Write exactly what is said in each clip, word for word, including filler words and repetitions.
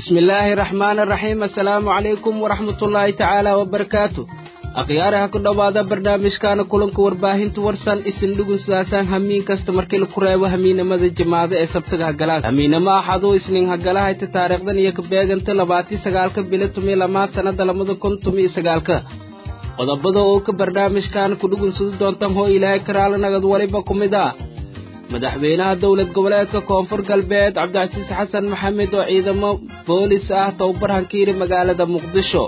بسم الله الرحمن الرحيم السلام عليكم ورحمة الله تعالى وبركاته أخيارها كل بعض برنامج كان كلن كورباهين تورسان اسم لغن سلاسان همين كاستمر كيلو كراي وهمين ماذا الجماعة اسبتك هقلاس همين ما حدو اسنين هقلاها يتتاريخ دن يكبيغن تلباتي سقالك بلتمي لما سند لمد كنتمي سقالك qodobada oo ka barnaamijkan ku dhugun soo doontaan hoo ilaahay karaal nagad waliba kumida madaxweynaha dawlad goboleedka koonfur galbeed Cabdicasiis Xasan Maxamed oo ciidamo boolis ah tababar hankiiri magaalada Muqdisho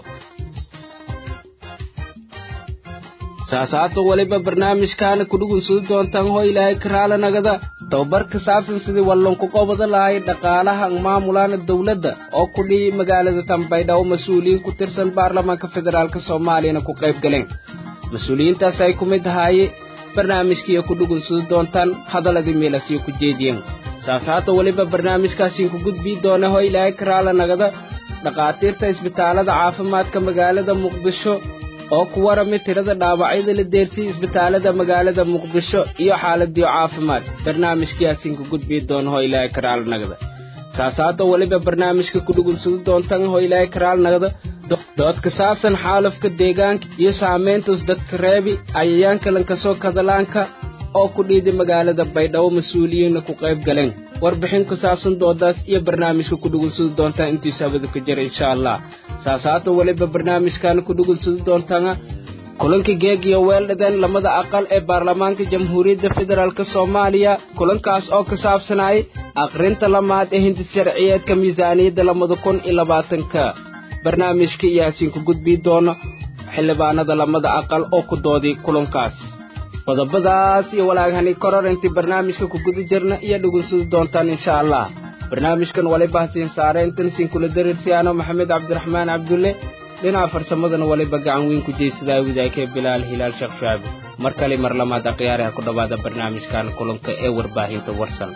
saasato waliba barnaamijkan ku dhugun soo doontaan hoo ilaahay karaal nagada tababar ka saabsan sidii wallan ku qobada lahayd dhaqaalaha maamulana dawladda oo ku dhii magaalada Tanbaydha oo mas'uuliyiin ku tirsan baarlamaanka federaalka Soomaaliya ku qayb galeen mas'uuliyiintaas ay ku mid ahaayeen barnaamijkii ku dhugun soo doontaan hadaladii meelasiyo ku jeediyeen saasato waliba barnaamijkaasi ku gudbi doona hoo ilaahay karaal nagada dhaqaatiirta isbitaalada caafimaadka magaalada Muqdisho oo ku waramay tirada dhaawacyada la deersay isbitaalada magaalada Muqdisho iyo xaaladii caafimaad barnaamijkaasi ku gudbi doona hoo ilaahay karaal nagada saasato waliba barnaamijka ku dhugun soo doontaan hoo ilaahay karaal nagada dood ka saabsan xaalufka deegaanka iyo saameynta dadka reebi ayaanka lanka soo kadalaanka oo ku dhiiday magaalada Baydhabo mas'uuliyiin ku qayb galeen warbixin ku saabsan doodaas iyo barnaamijka ku dhugun soo doontaan intii sabada ku jira insha Allah saasato waliba barnaamijkan ku dhugun soo doontaan kulanka geeg iyo weeldhadan lamada aqal ee baarlamaanka jamhuuriyadda federaalka Soomaaliya kulankaas oo ka saabsanay aqrinta lamaad ee hindi sharciyeedka miisaaniyadda lamada kun iyo labaatanka barnaamijka yaasin ku gudbi doona xildhibaanada lamada aqal oo ku doodi kulankaas qodobadaas iyo walaagani kororintii barnaamijka ku guda jirna iyo dhugun soo doontaan insha Allah barnaamijkan waliba siin saareentan sin kula dareersiyaano Maxamed Cabdiraxmaan Cabdulle dhinaca farsamadana waliba gacan weyn ku jeesada widaayay Bilaal Hilaal Sheekh Shaab mar kale mar lamaad aqyaaraha ku dhawaada barnaamijkan kulanka ee warbaahinta warsan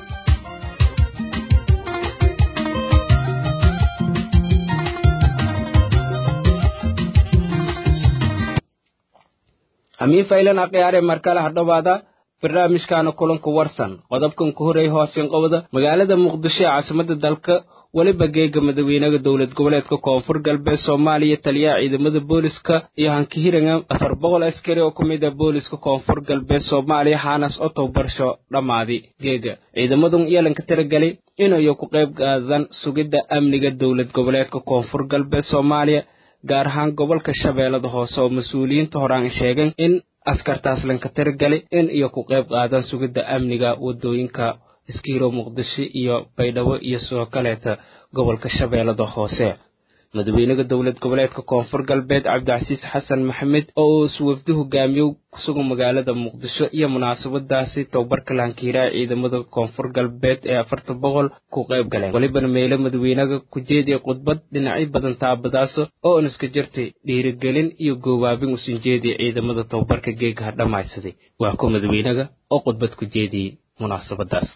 amin faylan aqyaare mar kale hadhawaada barnaamijkan kulanka warsan qodobkan ku horeey hoosin qowda magaalada Muqdisho ee caasimadda dalka waliba geega madaxweynaha dawlad goboleedka koonfur galbeed Soomaaliya taliyaha ciidamada booliska iyo hankiiranga afar boqol askari oo kumida booliska koonfur galbeed Soomaaliya haanas oo tababarsho dhamaadi geega ciidamadu yeelanka tiragalay inay ku qayb qaadan sugidda amniga dawlad goboleedka koonfur galbeed Soomaaliya gaar ahaan gobolka Shabeellada Hoose oo mas'uuliyiinta horaan sheegeen in askartaas lanka tiragalay in iyo ku qayb qaadan sugidda amniga wadooyinka iskiiro Muqdisho iyo Baydhabo iyo soo kaleeta gobolka Shabeellada Hoose madaxweynaha dawlad goboleedka koonfur galbeed Cabdicasiis Xasan Maxamed oo suwafdu hogaamiyo ku sugan magaalada Muqdisho iyo munaasabadaasi tababarka lankiira ciidamada koonfur galbeed ee afartan boqol ku qayb galeen waliba meelo madaxweynaha ku jeediyay khudbad dhinacyo badan taabadaas oo iska jirtay dhiirigelin iyo goobaabin u soo jeediyay ciidamada tababarka geega dhamaaysaday waa ku madaxweynaha oo khudbad ku jeediyay munaasabadaas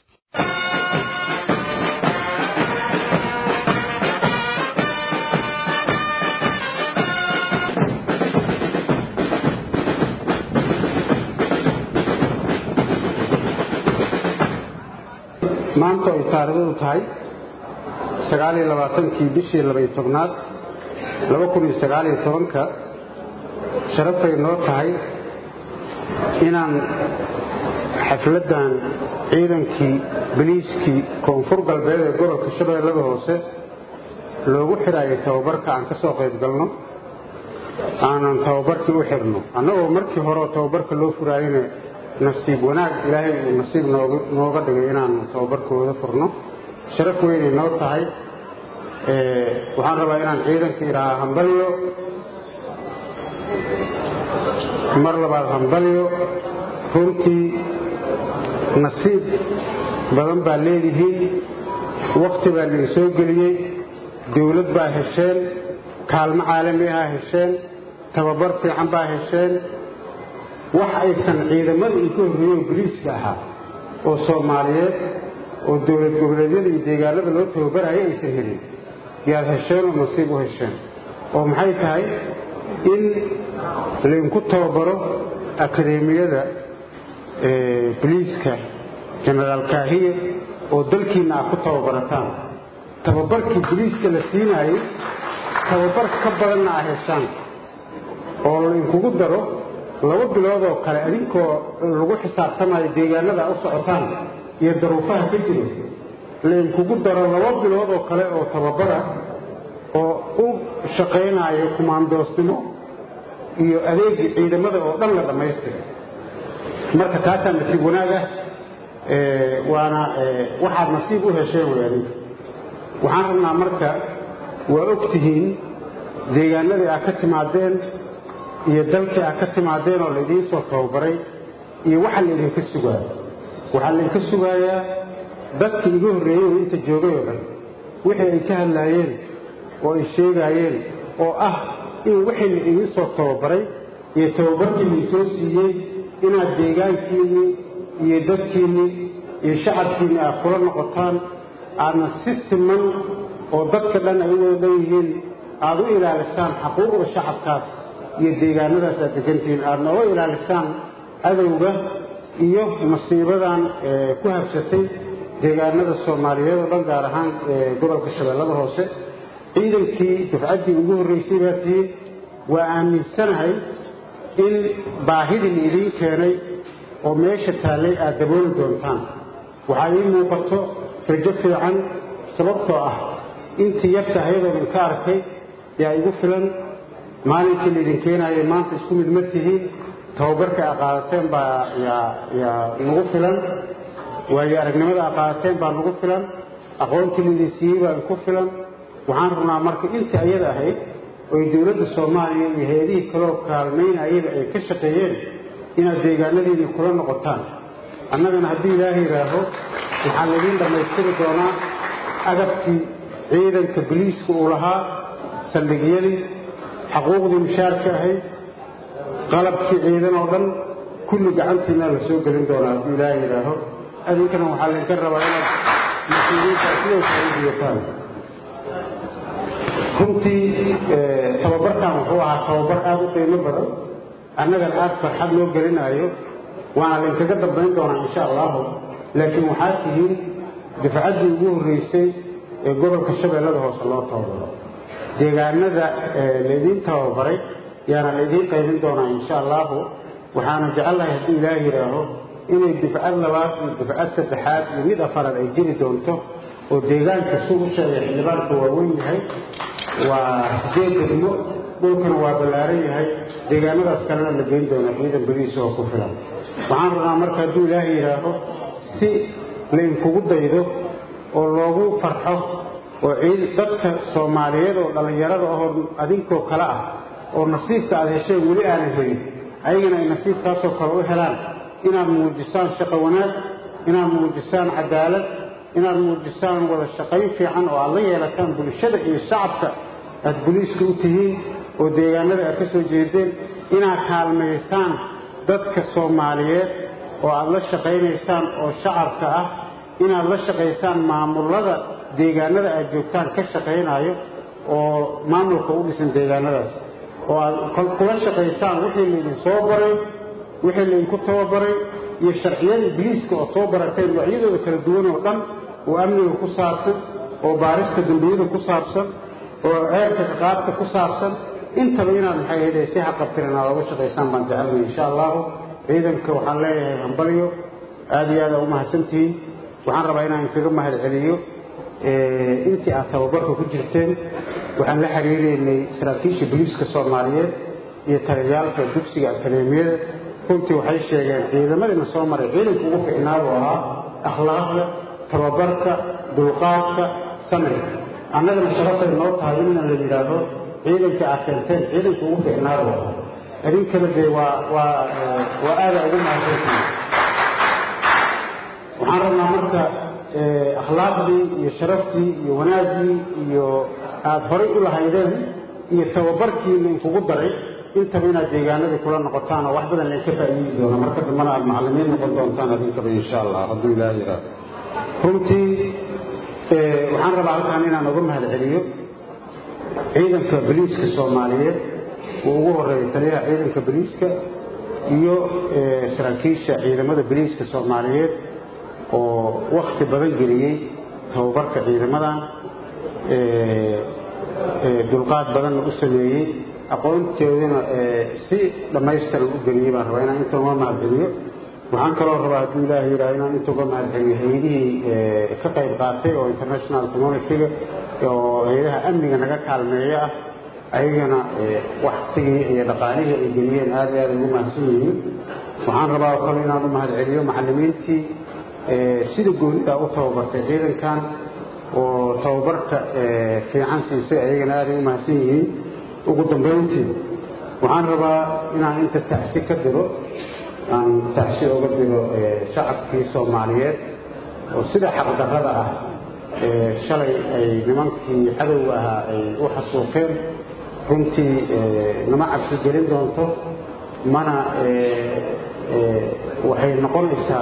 maanta ay taariikhdu tahay sagaal iyo labaatan-kii bishii laba iyo tobnaad laba kun iyo sagaal iyo toban-ka sharafay noo tahay inaan xafladan ciidankii biliiskii koonfur galbeed ee gobolka Shabeellada Hoose loogu xiraayay tababarka aan ka soo qayb galno aanan tababarkii u xirno annagoo markii hore tababarka loo furaayay nasiib wanaag ilaahay nasiib nooga dhigay inaan tababarkooda furno sharaf weyn ay noo tahay ee waxaan rabaa inaan ciidanka ilaa hambaliyo mar labaad hambaliyo runtii nasiib badan baa leedihiin waqti baa la soo geliyay dawlad baa hesheen kaalmo caalami ah hesheen tababar fiican baa hesheen wax aysan ciidamada iyo ka horreeyay booliiska ahaa oo Soomaaliyeed oo dawlad goboleedyada iyo deegaanada loo tababarayay aysan helin yaa hesheen oo nasiib u hesheen oo maxay tahay in lagu tababaro akademiyada ee booliiska General Kahiye oo dalkiina ku tababarataan tababarkii boliiska la siinayay tababar ka badanna ah heshaan oo la inkugu daro laba bilood oo kale adinkoo lagu xisaabtamayo deegaanada u socotaan iyo daruufaha ka jiro la inkugu daro laba bilood oo kale oo tababara oo u shaqaynayo kumaandoosnimo iyo adeegii ciidamada oo dhan la dhammaystiray marka taasaa nasiib wanaag ah waana waxaad nasiib u hesheen weeyaan waxaan rabnaa marka waa ogtihiin deegaanadii aad ka timaadeen iyo dalkii aad ka timaadeen oo laydiin soo tababaray iyo waxa laydinka sugaayo waxaa laydinka sugayaa dadkii igu horreeyey oo inta joogay oo dhan wixii ay ka hadlaayeen oo ay sheegaayeen oo ah in wixii la idiin soo tababaray iyo tababarkii laysoo siiyey inaad deegaankiinnii iyo dadkiinnii iyo shacabkiinnii aad kula noqotaan aadna si siman oo dadka dhan ay u wada dhan yihiin aad u ilaalisaan xaquuqda shacabkaas iyo deegaanadaas aad degantihiin aadna uga ilaalisaan cadowga iyo masiibadan ku habsatay deegaanada soomaaliyeed oo dhan gaar ahaan gobolka shabeellada hoose ciidankii dufcaddii ugu horraysay baa tihiin waa aaminsanahay in baahidii la idiin keenay oo meesha taallay aad dabooli doontaan waxaa ii muuqato rajo fiican sababtoo ah intii yarta ayadoo idinka arkay yaa igu filan maalinkii laydin keenaayay maanta isku mid ma tihiin tababarka aad qaadateen baa yaa nagu filan waayo aragnimada aad qaadateen baa nagu filan aqoontii laydin siiyey baa ku filan waxaan rabnaa marka intii ayada ahayd oo dowladda soomaaliya iyo hay-adihii kaloo kaalmaynayaba ay ka shaqeeyeen inaad deegaanadiinni kula noqotaan annagana haddii ilaahay yidhaaho waxaa laydiin dhammaystiri doonaa agabkii ciidanka boliiska uu lahaa saldhigyadii xaquuqdii mushaarka ahayd qalabkii ciidan oo dhan kulli gacantiina la soo gelin doonaa haddii ilaahay yidhaaho adinkana waxaa laydinka rabaa inaad mas-uuliyiintaa sidoo kale u diyataan runtii tababarkan wuxuu ahaa tababar aad u qiimo badan annagan aad farxad loo gelinaayo waana laydinkaga dambayn doonaa insha allahu laakiin waxaa tihiin dufcaddii ugu horraysay ee gobolka shabeellada hoose loo tababaro deegaanada laydiin tababaray yaana laydiin qaybin doonaa insha allahu waxaana jecelnahay haddii ilaaha yidhaaho inay dufcad labaad iyo dufcad saddexaad iyo mid afaraad ay jiri doonto oo deegaanka suu u sheegay xildhibaanka waa weyn yahay waa sideed degmo dhulkana waa ballaaran yahay deegaanadaas kalena la geyn doona ciidan boliis oo ku filan waxaan rabnaa marka hadduu ilaaha yidhaaho si laynkugu daydo oo loogu farxo oo dadka soomaaliyeed oo dhallinyarada ahoo adinkoo kale ah oo nasiibka aad hesheen weli aanan helin ayagana ay nasiibkaasoo kale u helaan inaad muujisaan shaqo wanaag inaad muujisaan cadaalad inaad muujisaan wada shaqayn fiican oo aad la yeelataan bulshada iyo shacabka aad boliiska u tihiin oo deegaanada aad ka soo jeedeen inaad kaalmaysaan dadka soomaaliyeed oo aad la shaqaynaysaan oo shacabka ah inaad la shaqaysaan maamullada deegaanada aad joogtaan ka shaqaynayo oo maamulka u dhisan deegaanadaas oo aad kula shaqaysaan wixii laydin soo baray wixii laydinku tababaray iyo sharciyadii boliiska oo soo barateen noocyadooda kala duwan oo dhan oo amniga ku saabsan oo baarista dembiyada ku saabsan oo ceerka ciqaabta ku saabsan intaba inaad maxay ahayd si haqabtiran aad uga shaqaysaan baan jecelnay insha allahu ciidanka waxaan leeyahay hambalyo aad iyo aad aa u mahadsantihiin waxaan rabaa inaan kaga mahad celiyo intii aad tababarka ku jirteen waxaan la xiriireynay saraakiisha boliiska soomaaliyeed iyo taliyaalka dugsiga akadeemiyada runtii waxay sheegeen ciidamadina soo maray ciidanka ugu ficnaadu ahaa akhlaaqda tababarka dulqaadka samirka annagana sharafay noo tahay inna la yidhaahdo ciidankii aad keenteen ciidanka ugu ficnaadu ahaa idinkana dee waa waa waa aada ugu mahadsantihiin waxaan rabnaa marka akhlaaqdii iyo sharaftii iyo wanaaggii iyo aad horay u lahaydeen iyo tababarkiina inkugu daray intaba inaad deegaanadii kula noqotaan oo wax badan laydinka faa'iidi doona marka dambana aad macallimiin noqon doontaan adinkaba insha allah hadduu ilaaha yidhaaho runtii waxaan rabaa halkaan inaan uga mahad celiyo ciidanka boliiska soomaaliyeed uu ugu horreeyay taliyaha ciidanka boliiska iyo saraakiisha ciidamada boliiska soomaaliyeed oo wakhti badan geliyey tababarka ciidamadan dulqaad badan u sameeyey aqoonteedana si dhamaystiran u geliyay baan rabaa inaan inta uga mahadceliyo waxaan kaloo rabaa hadduu ilaahay yidhaah inaan inta uga mahadceliyo hay-adihii ka qayb qaatay oo international community-ga oo hay-adaha amniga naga kaalmeeya ah ayagana waqtigii iyo dhaqaalihii ay geliyeen aad iyo aad ugu mahadsan yihiin waxaan rabaa oo kale inaan u mahadceliyo macallimiintii sida goonida u tababartay ciidankan oo tababarka fiican siisay ayagana aad ugu mahadsan yihiin ugu dambeyntii waxaan rabaa inaan inta tacsi ka diro aan tacsi uga diro shacabkii Soomaaliyeed oo sida xaqdarrada ah shalay ay nimankii cadowga ahaa ay u xasuuqeen runtii nama cabsi gelin doonto mana waxay noqonaysaa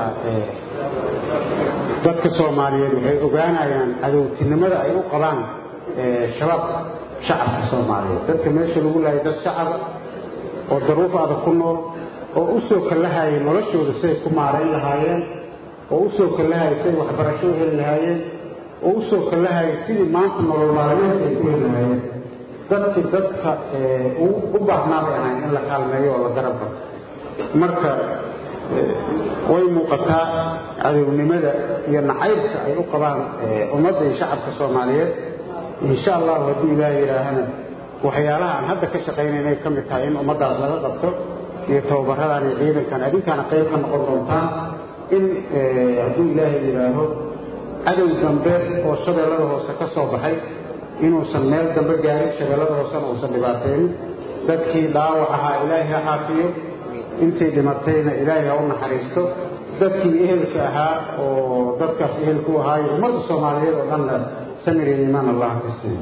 dadka Soomaaliyeed waxay ogaanayaan cadowtinimada ay u qabaan shabaab shacabka Soomaaliyeed dadka meesha lagu laayay dad shacab oo daruuf adag ku nool oo u soo kalahay noloshooda say ku maareyn lahaayeen oo u soo kalahay say waxbarasho heli lahaayeen oo u soo kalahay sidii maanta nolol maalmeed ay ku heli lahaayeen dadka dadka u baahnaa bay in la kaalmeeyo oo la garab marka way muuqataa cadownimada iyo nacaybka ay u qabaan ummadda iyo shacabka Soomaaliyeed insha Allah haddii ilaahay yiraahana waxyaalaha aan hadda ka shaqeynayna ka mid tahay in ummadaas laga qabto iyo tababarradan iyo ciidankan adinkaana qayb ka noqon doontaan in haddii ilaahay yiraaho cadow dambe oo shabeellada hoose ka soo baxay inuusan meel dambe gaarin shabeellada hoosena uusan dhibaateyn dadkii dhaawac ahaa ilaahay ha caafiyo intay dhimatayna ilaahay ha u naxariisto dadkii ehelka ahaa oo dadkaas ehelku ahaa ummadda Soomaaliyeed oo dhan samir iyo iimaan Allah ka siiyo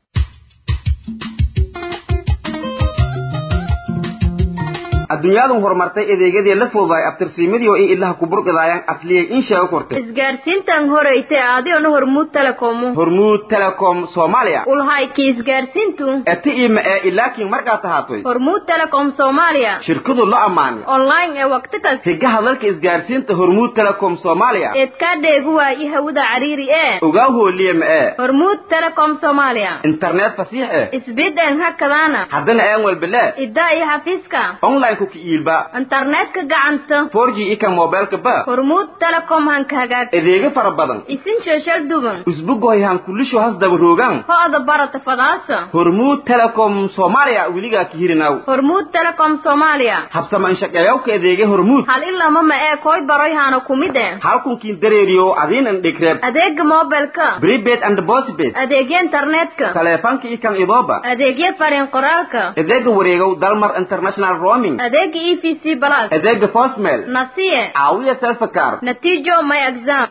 adduunyadu horumartay adeegyadii la fududay abtirsiimadii oo ay ilaha ku burqadayaan afliyay in shay kortay isgaarsiintan horeeytay aadiona hormuud telecom hormuud telecom Soomaaliya ulhay ki isgaarsiintu atiima ee ilaakin markaa tahaatay hormuud telecom Soomaaliya shirkadu la amaanay online ee waqti kasta higaha dalka isgaarsiinta hormuud telecom Soomaaliya ee ka dheegu waa hawada cariiri ee uga hooliyay ma ee hormuud telecom Soomaaliya internet fasiix ee isbidan hakadana hadana aan walbala idaa iyo xafiiska online ku kiilba internet ka gacanta four G ika mobile ka ba hormuud telecom han ka hagaag adeega fara badan isin social duban usbugoy han kulisho has daba roogan hada barata fadaasa hormuud telecom Soomaaliya wiliga ka hirinaw hormuud telecom Soomaaliya habsama in shaqeeyo ka adeega hormuud hal illa mama ee koy baroy hana kumide halkun kiin dareeriyo adin an dhikreb adeega mobile ka prepaid and postpaid adeega internet ka telefoonka ikan idooba adeega fariin qoraalka adeega wareegow dalmar international roaming adeega E V C plus adeega postmail nasiye caawiya self-car natiijo my exam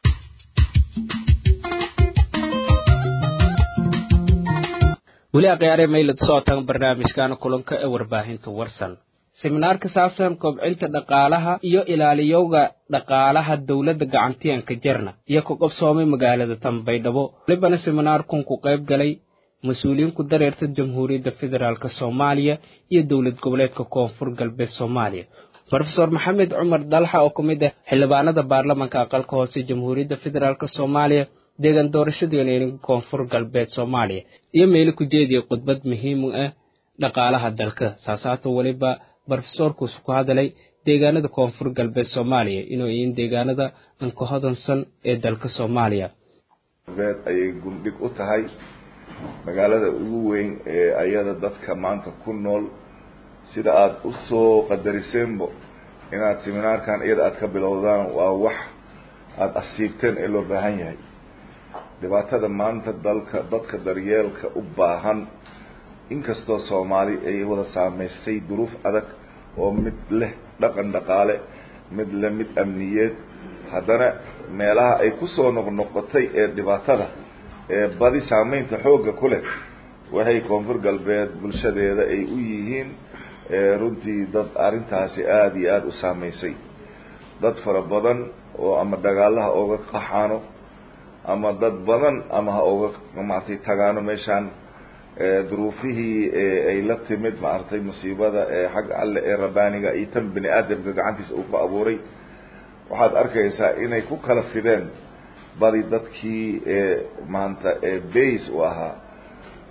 wali aqyaare maylad sootan barnaamijkan kulanka ee warbaahinta warsan seminaarka saabsan kobcinta dhaqaalaha iyo ilaaliyowga dhaqaalaha dawladda gacantiyanka jarna iyo ku qabsoomay magaalada Tanbaydhabo libana seminaarkun ku qayb galay mas'uuliyiin ku dareerta Jamhuuriyadda Federaalka Soomaaliya iyo dawlad goboleedka Koonfur Galbeed Soomaaliya Professor Maxamed Cumar Dalxa oo kamid ah xildhibaanada baarlamaanka aqalka hoose Jamhuuriyadda Federaalka Soomaaliya deegaan doorashadeena Koonfur Galbeed Soomaaliya iyo meel ku jeediyay khudbad muhiim ah dhaqaalaha dalka saasato waliba professorku ku hadalay deegaanada Koonfur Galbeed Soomaaliya inuu in deegaanada aan ka hodansan ee dalka Soomaaliya beed ay gundhig u tahay magaalada ugu weyn ee ayada dadka maanta ku nool sida aad u soo qadariseenbo inaad seminaarkan iyada aad ka bilowdaan waa wax aad asiibteen ee loo baahan yahay dhibaatada maanta dalka dadka daryeelka u baahan inkastoo Soomaali ay wada saameysay duruuf adag oo mid leh dhaqan dhaqaale mid leh mid amniyeed haddana meelaha ay ku soo noqnoqotay ee dhibaatada ee badi saameynta xooga ku leh waxay Koonfur Galbeed bulshadeeda ay u yihiin runtii dad arintaasi aad iyo aad u saameysay dad fara badan oo ama dagaalaha uga qaxaano ama dad badan ama ha uga maartay tagaano meeshan duruufihii ay la timid maartay musiibada ee xag alle ee rabaaniga iyo tan bini aadamka gacantiisa uu ku abuuray waxaad arkaysaa inay ku kala fideen badi dadkii maanta base u ahaa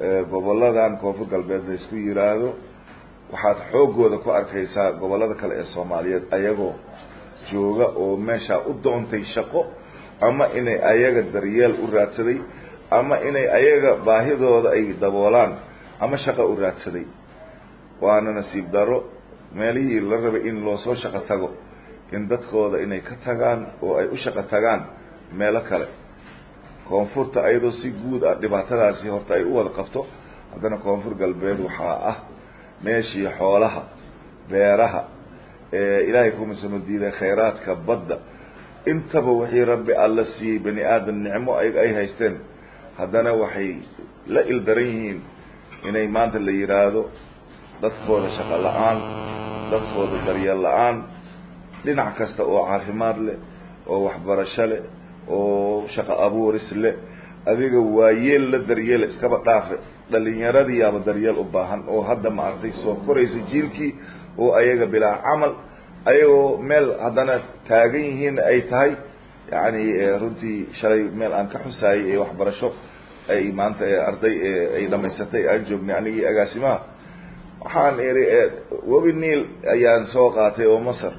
gobolladan koonfur galbeed la isku yiraahdo waxaad xoogooda ku arkaysaa gobollada kale ee Soomaaliyeed ayagoo jooga oo meesha u doontay shaqo ama inay ayaga daryeel u raadsaday ama inay ayaga baahidooda ay daboolaan ama shaqo u raadsaday waana nasiib daro meelihii la rabay in loo soo shaqo tago in dadkooda inay ka tagaan oo ay u shaqo tagaan meelo kale koonfurta ayadoo si guud ah dhibaatadaasi horta ay u wada qabto haddana koonfur galbeed waxaa ah meeshii xoolaha beeraha ee ilaahay ku masano diiday khayraadka badda intaba wixii rabbi alla siiyey bani aadam nicmo ay ay haysteen haddana waxay la ildaran yihiin inay maanta la yiraahdo dadkooda shaqo la'aan dadkooda daryeel la'aan dhinac kasta oo caafimaad leh oo waxbarasho leh oo shaqo abuuris leh adiga waayeel la daryeel iskaba dhaafe dhalinyaradii aba daryeel u baahan oo hadda ma artay soo koraysa jiilkii oo ayaga bilaa camal ayagoo meel haddana taagan yihiin ay tahay yani runtii shalay meel aan ka xusaayay ee waxbarasho ay maanta arday ay dhamaysatay aan joognay anigii agaasimaha waxaan iri webi niil ayaan soo qaatay oo Masar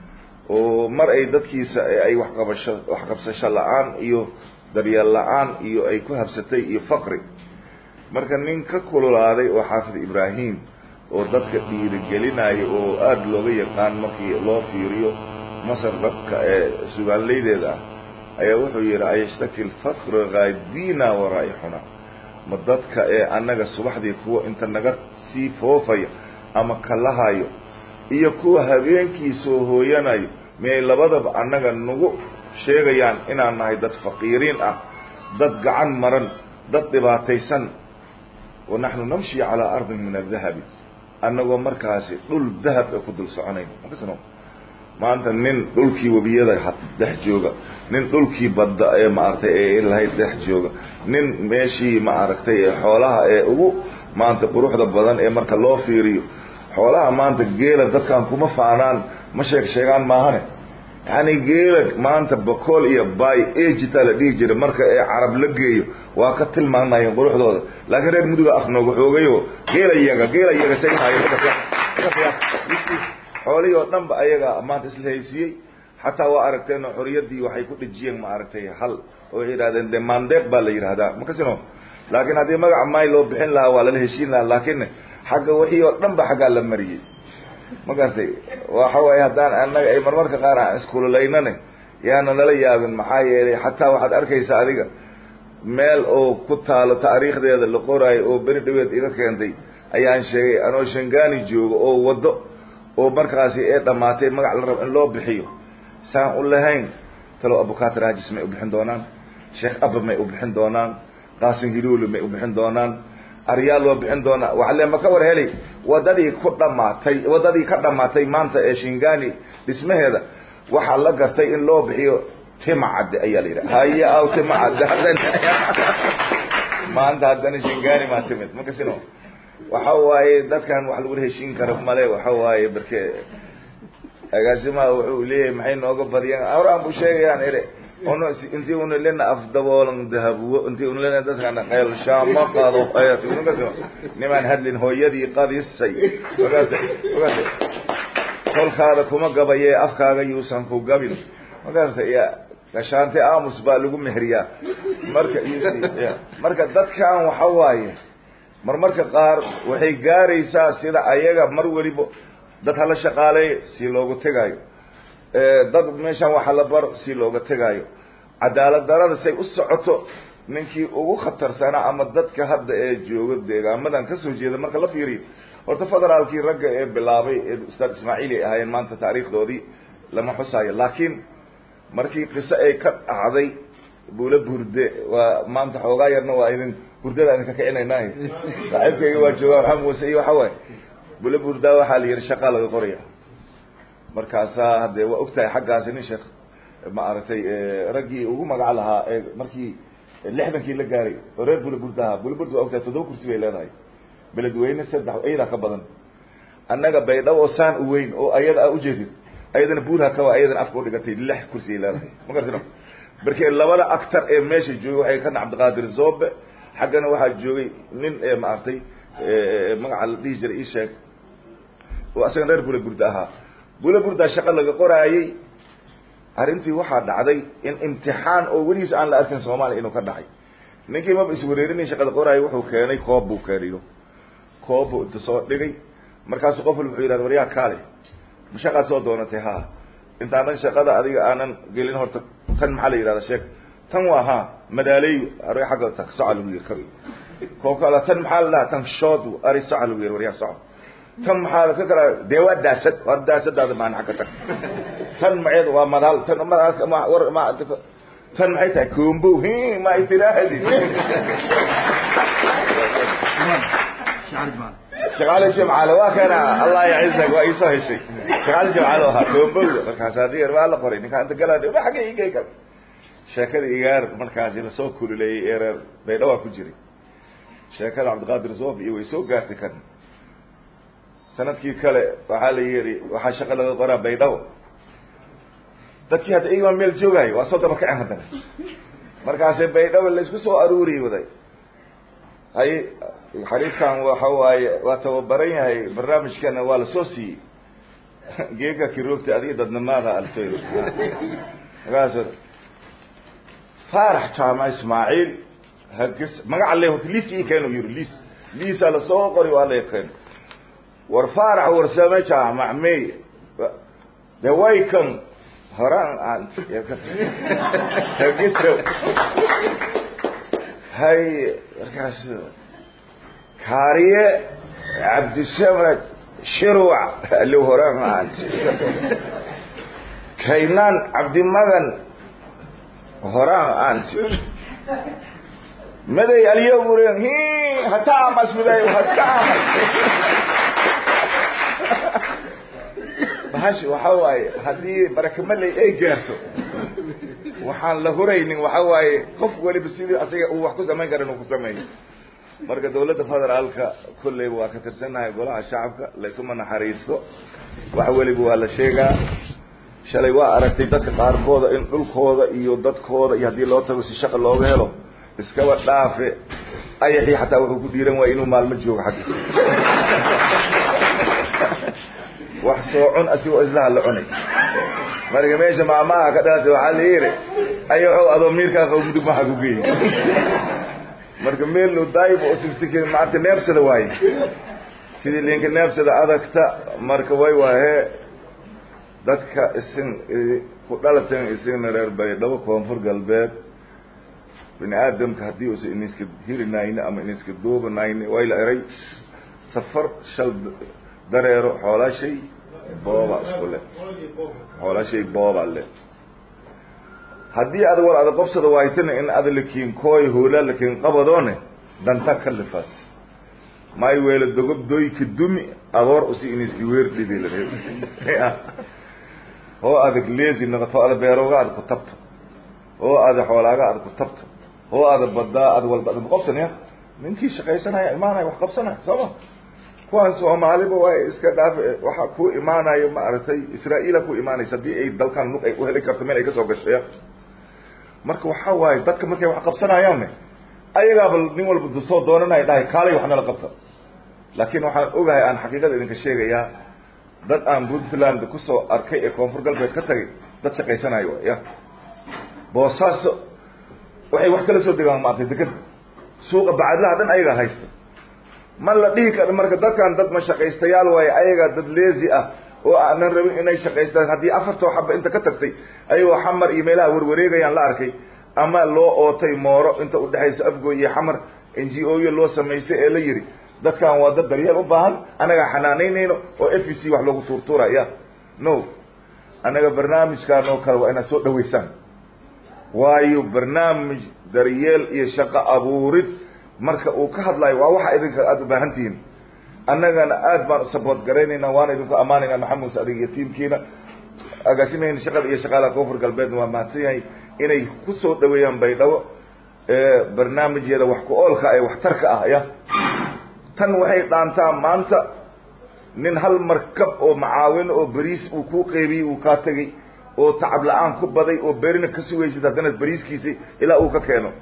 oo mar ay dadkiisa ay wax qabasho wax qabsasho la'aan iyo daryeel la'aan iyo ay ku habsatay iyo faqri marka nin ka kululaaday oo xaafid Ibrahim oo dadka dhiirigelinaya oo aad looga yaqaan markii loo fiiriyo Masar dadka ee suugaanleydeeda ayaa wuxuu yiri ayshtakil faqr ghaibina wa raihuna ma dadka ee anaga subaxdii kuwa inta naga sii foofaya ama kalahayo iyo kuwa habeenkii soo hooyanayo mee labadaba anaga nagu sheegayaan inaan nahay dad faqiiriin ah dad gacan maran dad dhibaataysan ونحن نمشي على أرض من الذهب أنه مركزي دول ذهب كدول سعنين مكسنو ما أنت نين دول كي وبيدا حط ده جوجا نين دول كي بدأ ما أرتي إيه اللي هي ده جوجا نين ماشي ما أرتي حولها إيه أبو ما أنت بروح ده بدن إيه مركز الله فيريو حولها ما أنت جيلة ده كان كم فعنان مشيك شيئان ما هني يعني جيلك ما أنت بقول إيه باي إيه جتال ديجر مركز إيه عرب لقيه وقتل ما ما يقولوا هذا لكن رب مدو أخنو وحوجيو جيلا يجا جيلا يجا شيء هاي كذا كذا يصير حوالي وطن بأيجا ما تسلهيسي حتى وأركتنا حرية دي وحيكون الجيم ما أركتيه حل وهذا ده ماندك بالير هذا ما كسنو لكن هذه ما عماي لو بحين لا ولا الهشين لا لكن حاجة وهي وطن بحاجة لمريء ما قصدي وحوي هذا أنا أي مرة كقارع سكول لينني يعني لا يا ابن محايا حتى واحد أركي سعيدة meel oo ku taalo taariikhdeeda la qoray oo bari dhaweed iga keentay ayaan sheegay anoo Shangani joogo oo wado oo markaasi ee dhamaatay magac la rabo in loo bixiyo saan u lahayn talo abukaat raajis may u bixin doonaan sheekh abba may u bixin doonaan qaasin hiruul may u bixin doonaan aryaal loo bixin doona waxa ma ka war helay wadadii ku dhamaatay wadadii ka dhamaatay maanta ee Shangani dhismaheeda waxa la gartay in loo bixiyo تمعد أيالي هاي أو تمعد هذا ما عند هذا شينغاني ما تمت ما كسينو وحواي ده كان واحد يقول هشين كرف ماله وحواي بركة أجازمه وليه محين نوقف بديان أورام بشيء يعني إيه أنو أنتي أنو لنا أفضل ذهب أنتي أنو لنا ده كان خير الشام ما قالوا حياتي أنو كسينو نمان هدلين هو يدي قاضي السي وقاسي وقاسي كل خاركم قبيه أفكار يوسف قبيل وقاسي يا كشانتي آموس بالغو مهريا مركا يسي مركا dadkan waxa waaye mar marka qaar waxay gaaraysaa sida ayaga mar waliba dad hala shaqaalay si loogu tagayo ee dad meeshan waxa la bar si looga tagayo cadaalad darada say u socoto ninkii ugu khatarsan ama dadka hadda ee jooga deegaamadan ka soo jeeda marka la fiiriyo horta federaalkii ragga ee bilaabay ee ustaad Ismaaciili ahaayeen maanta taariikhdoodii lama xusaayo laakiin markii qiso ay ka dhacday buula burde waa maanta xoogaa yarna waa idin burdada aan ka kicinaynaay saaxiibkayga waa joogaa waxaan muuse iyo waxa waay buula burda waxa la yiri shaqa laga qoraya markaas hadee waa ogtahay xaggaas in sheekh ma aragtay ragii ugu magac lahaa markii lixdankii la gaaray reer buula burda buula burda waa ogtahay todoba kursi bay leedahay beledweyne saddex ayada ka badan annaga baydhaw oo saan u weyn oo ayada u jeedid أيضا بورها كوا أيضا أفكار دقتي لح كرسي لا ما قلت لهم بركي اللبلا أكتر إيه ماشي جو هي كان عبد القادر الزوب حقنا واحد جوي من ما أعطي مع الديجر إيشك وأصلا غير بولا بردها بولا بردا شغل لك قراي أرنتي واحد عادي إن امتحان أو وليس عن لأركن صومال إنه كدحي نكى ما بيسوريني شغل قراي وحو كاني خواب وكاريو خواب اتصال لقي مركز قفل الحيران وريا كالي مش شغل صوت دونتها أنت عندك شغل أدي أنا قلنا هرت كان محلي هذا الشيء تنوها مدالي أري حاجة تكسال وير كري كوكالا تن محل لا تن شود أري سال وير وريا صعب تن محل كذا ديوات داست وداست هذا ما نحكتك تن معيد ومدال تن ما ما ور ما تن معيد كومبو هي ما يتلا هذه شغال جمعة لواك أنا الله يعزك ويسوي شيء شغال جمعة لواك كومبو مركزاتي والله قريني كانت قلادي ما حاجة يجي كذا شاكر إيجار مركزي لسوق كل اللي إيرر بيدوا كجري شاكر عبد القادر زوب يويسوق قاعد كان سنة كي كله وحالي يري وحشغل الغراب بيدوا تكي هذا إيوان ميل جوعي وصوت مكان هذا مركزي بيدوا اللي يسقسوا أروري وذي هاي الحريق كان وحواي وتوبرين هاي برنامج كان ولا سوسي جيكا كيروك تأذي ضد ماذا السير غازر فارح جامع إسماعيل هجس ما قال له ليس إيه كانوا يرليس ليس على صقري ولا يكن ورفارح ورسمة جامع مي ده ويكن هران عن هجس هاي ركاس كارية عبد السمد شروع اللي هران عن كينان عبد المغن هران أنت ماذا اليوم يقولون هي هتعمس ماذا هتعمس بهاش وحواي هذه بركة ملي أي جرته وحال لهورين وحواي قف ولي بسيدي أصيغ وحكو زمان كرنو كزمان مركز دولة فدرالك كل وقت سنة يقولها شعبك ليس من حريصه وحولي بوها لشيء shalay waa aragtay dadka qaarkooda in dhulkooda iyo dadkooda iyo hadii loo tago si shaqo looga helo iska wad dhaafe ayaxii xataa wuxuu ku diiran waa inuu maalmo joogo xaqiiqo wax soo cun asii islaha la cunay marka meesha maamaha ka dhaasay waxa la yiri ayaxoo adoo miirka qowmudug waxa ku geeyay marka meel loo daayib oo sibsikeen maanta neebsada waay sidii leenka neebsada adagta marka way waahe dadka isin ku dhalatan isin reer Baydhabo koonfur galbeed bini aadamka hadii uu in iska hirinayna ama in iska doobanayna way la eray safar shal dareero xoolashay booba iskule xoolashay booba le hadii aad war aad qofsada waaytana in aad lakiin kooy hoola lakiin qabadoone danta kalifas may weelo dogob doy ka dumi agoor usi in iska weer dhibay هو هذا ليزي نقطة هذا بيروغا هذا كتبته هو هذا حولاغا هذا كتبته هو هذا بدأ هذا والبدأ مقبسنا يا من كيش قيسنا يا إيمانا وحقبسنا سوا كوان سوا معلم وواي إسكاداف وحكو إيمانا يوم أرتي إسرائيل كو إيمانا يصدق أي دلكان نوك أي وهذا كرتمين أي كسوق الشيء مركو حواي بدك مركو وحقبسنا يومه أي قبل نقول بدوسات دوننا يداي كالي وحنا لقبته لكن وحنا أوجه عن حقيقة إنك الشيء يا dad aan Puntland ku soo arkay ee koonfur galbeed ka tagay dad shaqeysanayo ya boosaaso waxay wax kala soo degaan maartay dekad suuqa bacadlaha dhan ayaga haysto man la dhigi karo marka dadkan dad ma shaqeystayaal way ayaga dad leezi ah oo aan rabin inay shaqeystaan hadii afarto xabba inta ka tagtay ayuu xamar iyo meelaha warwareegayaan la arkay ama loo ootay mooro inta u dhaxayso afgooy iyo xamar N G O loo sameystay ee la yiri dadkan waa dad daryeel u baahan anaga xanaanaynayno oo F C wax lagu tuurtuuraya no anaga barnaamijkan oo kale waa ina soo dhaweysaan waayo barnaamij daryeel iyo shaqo abuurid marka uu ka hadlayo waa waxa idinka aad u baahan tihiin annagana aad baan support gareynayna waan idinku amaanayna Maxamed Saadiq iyo tiimkiina agaasimeyn shaqada iyo shaqaalaha koonfur galbeed waa mahadsan yahay inay ku soo dhaweeyaan Baydhabo ee barnaamijyada wax ku oolka ay wax tarka ah ya tan waxay dhaantaa maanta nin hal markab oo macaawin oo bariis uu ku qeybiyay uu ka tagay oo tacab la'aan ku baday oo beerina ka sugaysid haddana bariiskiisa ilaa uu ka keeno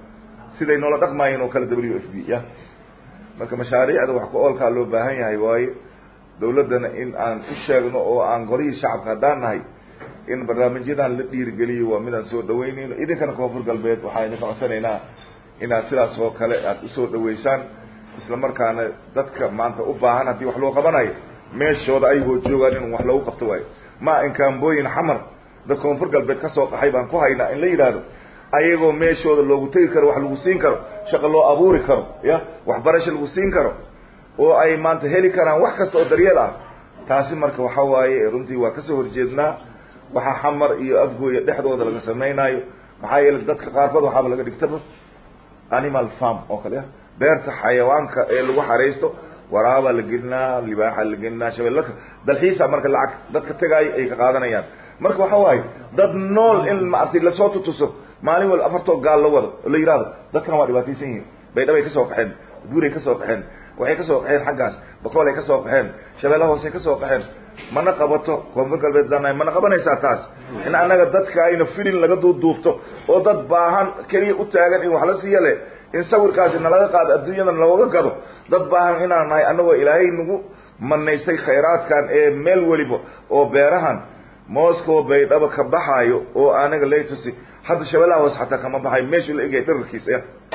siday noola dhaqmaayeen oo kale W F P ya marka mashaariicda wax ku oolkaa loo baahan yahay waaye dawladdana in aan u sheegno oo aan golihii shacabka haddaan nahay in barnaamijyadan la dhiirigeliyo waa midaan soo dhaweynayno idinkana koonfur galbeed waxaa idinka codsanaynaa inaad sidaas oo kale aad usoo dhaweysaan isla markaana dadka maanta u baahan haddii wax loo qabanayo meeshooda ayagoo joogaan in wax loogu qabto waayo ma inkaambooyin xamar dad koonfur galbeed ka soo qaxay baan ku haynaa in la yidhaahdo ayagoo meeshooda loogu tegi karo wax lagu siin karo shaqo loo abuuri karo ya waxbarasho lagu siin karo oo ay maanta heli karaan wax kasta oo daryeel ah taasi marka waxa waaye runtii waa kasoo horjeednaa waxaa xamar iyo afgooya dhexdooda laga samaynayo maxaa yeelay dadka qaarkood waxaaba laga dhigtaba animal farm oo kale ah beerta xayawaanka ee lagu xareysto waraabaa la gelinaa libaaxa la gelinaa shabeellaka dalxiisa marka lacag dadka tegaayo ay ka qaadanayaan marka waxa waaye dad nool in maartay lasoo tutuso maalin walba afartoo gaal la wado oo la yidhaahdo dadkan waa dhibaataysan yihiin baydhabay kasoo qaxeen buuray kasoo qaxeen waxay kasoo qaxeen xaggaas bakoolay kasoo qaxeen shabeellaha hoosey kasoo qaxeen mana qabato koonfur galbeed danaay mana qabanaysaa taas in annaga dadka ayna filin laga duuduubto oo dad baahan keliya u taagan in wax la siiya leh in sawirkaasi nalaga qaado adduunyada nalooga gado dad baahan inaan nahay annagoo ilaahay nagu manaystay khayraadkan ee meel weliba oo beerahan Moscow baydhaba ka baxaayo oo anaga leeytusi hadda shabeellaha hoos xataa kama baxay meeshu la egay dharkiisa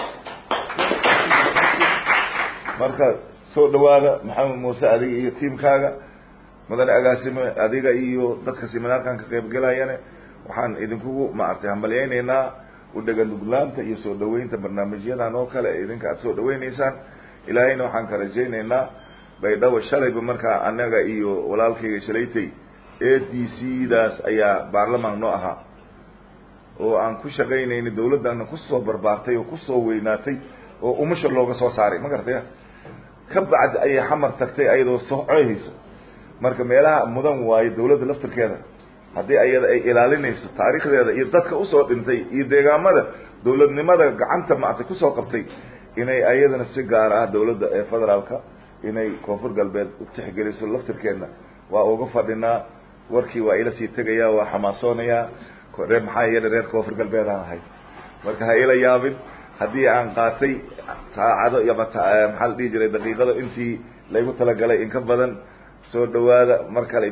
marka soo dhawaada maxamed muuse adiga iyo tiimkaaga madane agaasime adiga iyo dadka seminaarkan ka qayb galayana waxaan idinkugu maartay hambalyeynayna u dhagan duglaanta iyo soo dhaweynta barnaamijyadan oo kale idinka aad soo dhaweynaysaan ilaahayna waxaan ka rajaynaynaa baydhabo shalayba markaa anaga iyo walaalkayga shalaytay A D C daas ayaa baarlamaan noo ahaa oo aan ku shaqaynayna dawladana ku soo barbaartay oo ku soo weynaatay oo umasha looga soo saaray ma gartay ka bacd ay xamar tagtay ayadoo soo coyhayso marka meelaha mudan waayo dawladda laftirkeeda haddii ayada ay ilaalinayso taariikhdeeda iyo dadka u soo dhintay iyo deegaamada dawladnimada gacanta maartay ku soo qabtay inay ayadana si gaar ah dawladda ee federaalka inay koonfur galbeed u tixgeliso laftirkeedna waa uga fadhinaa warkii waa ila sii tagayaa waa xamaasoonaya reer maxaa yeelay reer koonfur galbeed aan ahay marka ha ila yaabin haddii aan qaatay saacado iyo maxaa la dhihi jiray daqiiqado intii laygu talagalay in ka badan soo dhawaada mar kale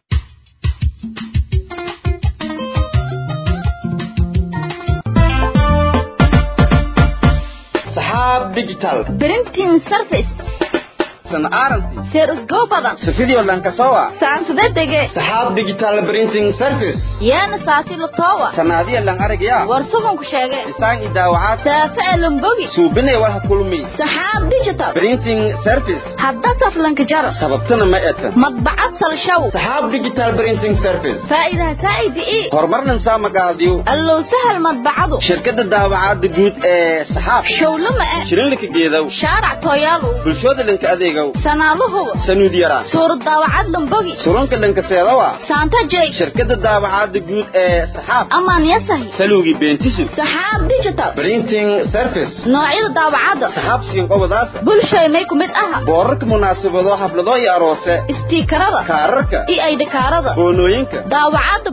saxaab digital printing service san aranti seerus go badan sifidio lankasowa saansade dege saxaab digital printing service yaana saati la toowa sanaadiya lan aragaya war sugan ku sheegay isaan idaawacaad saafa lumbogi suubinay war kulmi saxaab digital printing service hadda saflanka jar sababtana ma etan madbacad sal shaw saxaab digital printing service faa'iidaha saa'idi ee horumarnan saamagaadiyo allo sahal madbacadu shirkadda daawacaad guud ee saxaab showlama ah shirinka geedaw shaarac tooyaalo bulshada dhanka adeega sanaaluhu sanuud yara suurad daawacad lumbogi surunka dhanka seedawa saanta jay shirkadda daawacaad guud ee saxaab amaan yasahi saluugi beentisu saxaab digital printing service noocyada daawacada saxaab siin qobadaas bulshay may ku mid aha boorarka munaasabado xaflado iyo aroose istiikarada kaararka iyo ay dhakaarada boonooyinka daawacada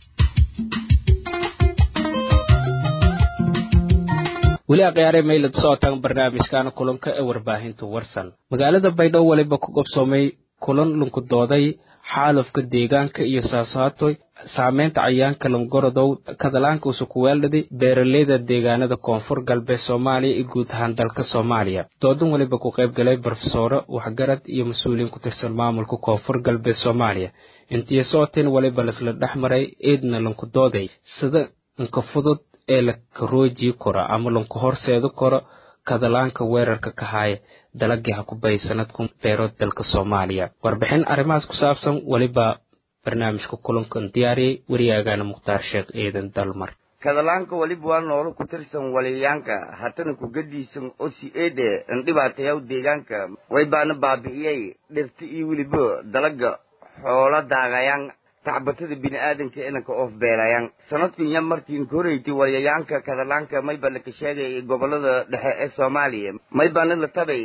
weli akhyaare maylad socotaan barnaamijkan kulanka ee warbaahinta warsan magaalada baydhabo waliba ku qabsoomay kulan lunku dooday xaalufka deegaanka iyo saasaatoy saameynta cayaanka langorodow kadalaanka usukuweeldhadi beeraleyda deegaanada koonfur galbeed soomaaliya iyo guud ahaan dalka soomaaliya doodan waliba ku qayb galay barofesoro waxgarad iyo mas-uuliyiin ku tirsan maamulka koonfur galbeed soomaaliya intii socoteen waliba lasla dhex maray eedna lunku dooday sida inka fudud ee la karooji karo ama lanku horseedo karo kadalaanka weerarka ka haya dalagii ha ku bay sanadku beerood dalka soomaaliya warbixin arrimahaas ku saabsan waliba barnaamijka kulankan diyaariyey wariyaagaana mukhtaar sheekh ciidan dalmar kadalaanka waliba waa noolo ku tirsan waliyaanka hatana ku gadiisan oo si eede in dhibaatayaw deegaanka way baana baabi'iyey dhirta iyo weliba dalaga xoola daagayaan tacbatada bini'aadanka inanka oof beelayaan sanadkan ya markiin koreyti waliyaanka kadalaanka mayba la ka sheegay gobolada dhexe ee soomaaliya maybaana la tabay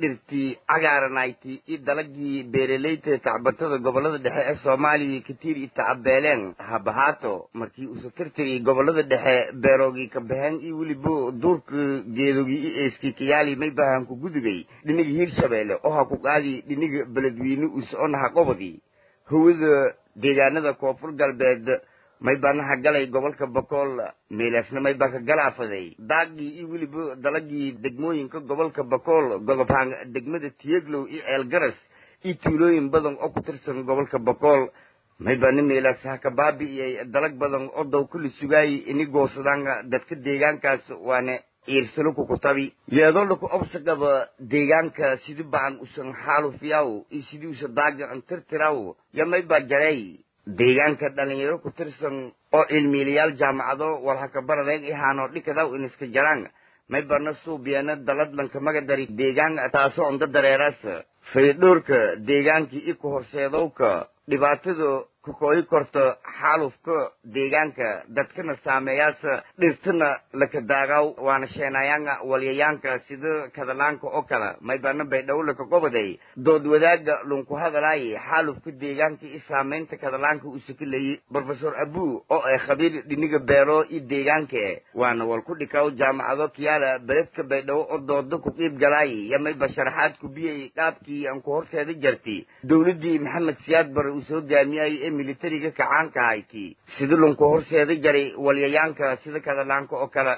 dhirtii cagaaranayti i dalagii beeraleyda tacbatada gobolada dhexe ee Soomaaliya kitiir i tacabeeleen habahaato markii uu secretary gobolada dhexe beeroogi ka baxeen i waliba duurka geedogi i eski kiyaali may baahan ku gudubay dhiniga Hiirshabeelle oo ha ku qaadi dhiniga beledweyne uu soonaha qobadi hawada deegaanada koonfur galbeed may baanaha galay gobolka Bakool meelaasna may baa ka galaafaday daaqii i waliba dalagii degmooyinka gobolka Bakool godobhaan degmada Tieglow i Eelgaras i tuulooyin badan oo ku tirsan gobolka Bakool may baana meelaas ha ka baabi'iyay dalag badan oo daw kulli sugay ini goosadaan dadka deegaankaas waana iirsalo ku kutabi iyadoo lagu obsagaba deegaanka sidii baan usan xaalufiyaw i sidii usan daaga antirtiraw yamay baa jaray deegaanka dhalinyaro ku tirsan oo ilmiilayaal jaamacado walha ka baradeen ihaano dhikadaw in iska jaraan may barna suubiyaana daladlanka magadari deegaan taasoo onda dareeraas faydhoorka deegaankii i ku horseedowka dhibaatada ku kooyi korto xaalufka deegaanka dadkana saameeyaasa dhirtana laka daagaw waana sheenayaanga walyayaanka sida kadalaanka oo kale may baana baydhow laka qobaday dood wadaaga lunku hadalaaye xaalufka deegaanka i saameynta kadalaanka uu sakilayay professor abu oo ay khabiir dhiniga beero i deegaanka waana wal ku dhikaw jaamacado kiyaala beledka baydhow oo doodo ku qiib galaaye yamay basharaxaad ku biyay qaabkii aan ku horseeda jartay dowladii maxamed siyaad bare uu soo gaamiyay militariga kacaanka hayti sida lunku horseeda jaray walyayaanka sida kadalaanka oo kale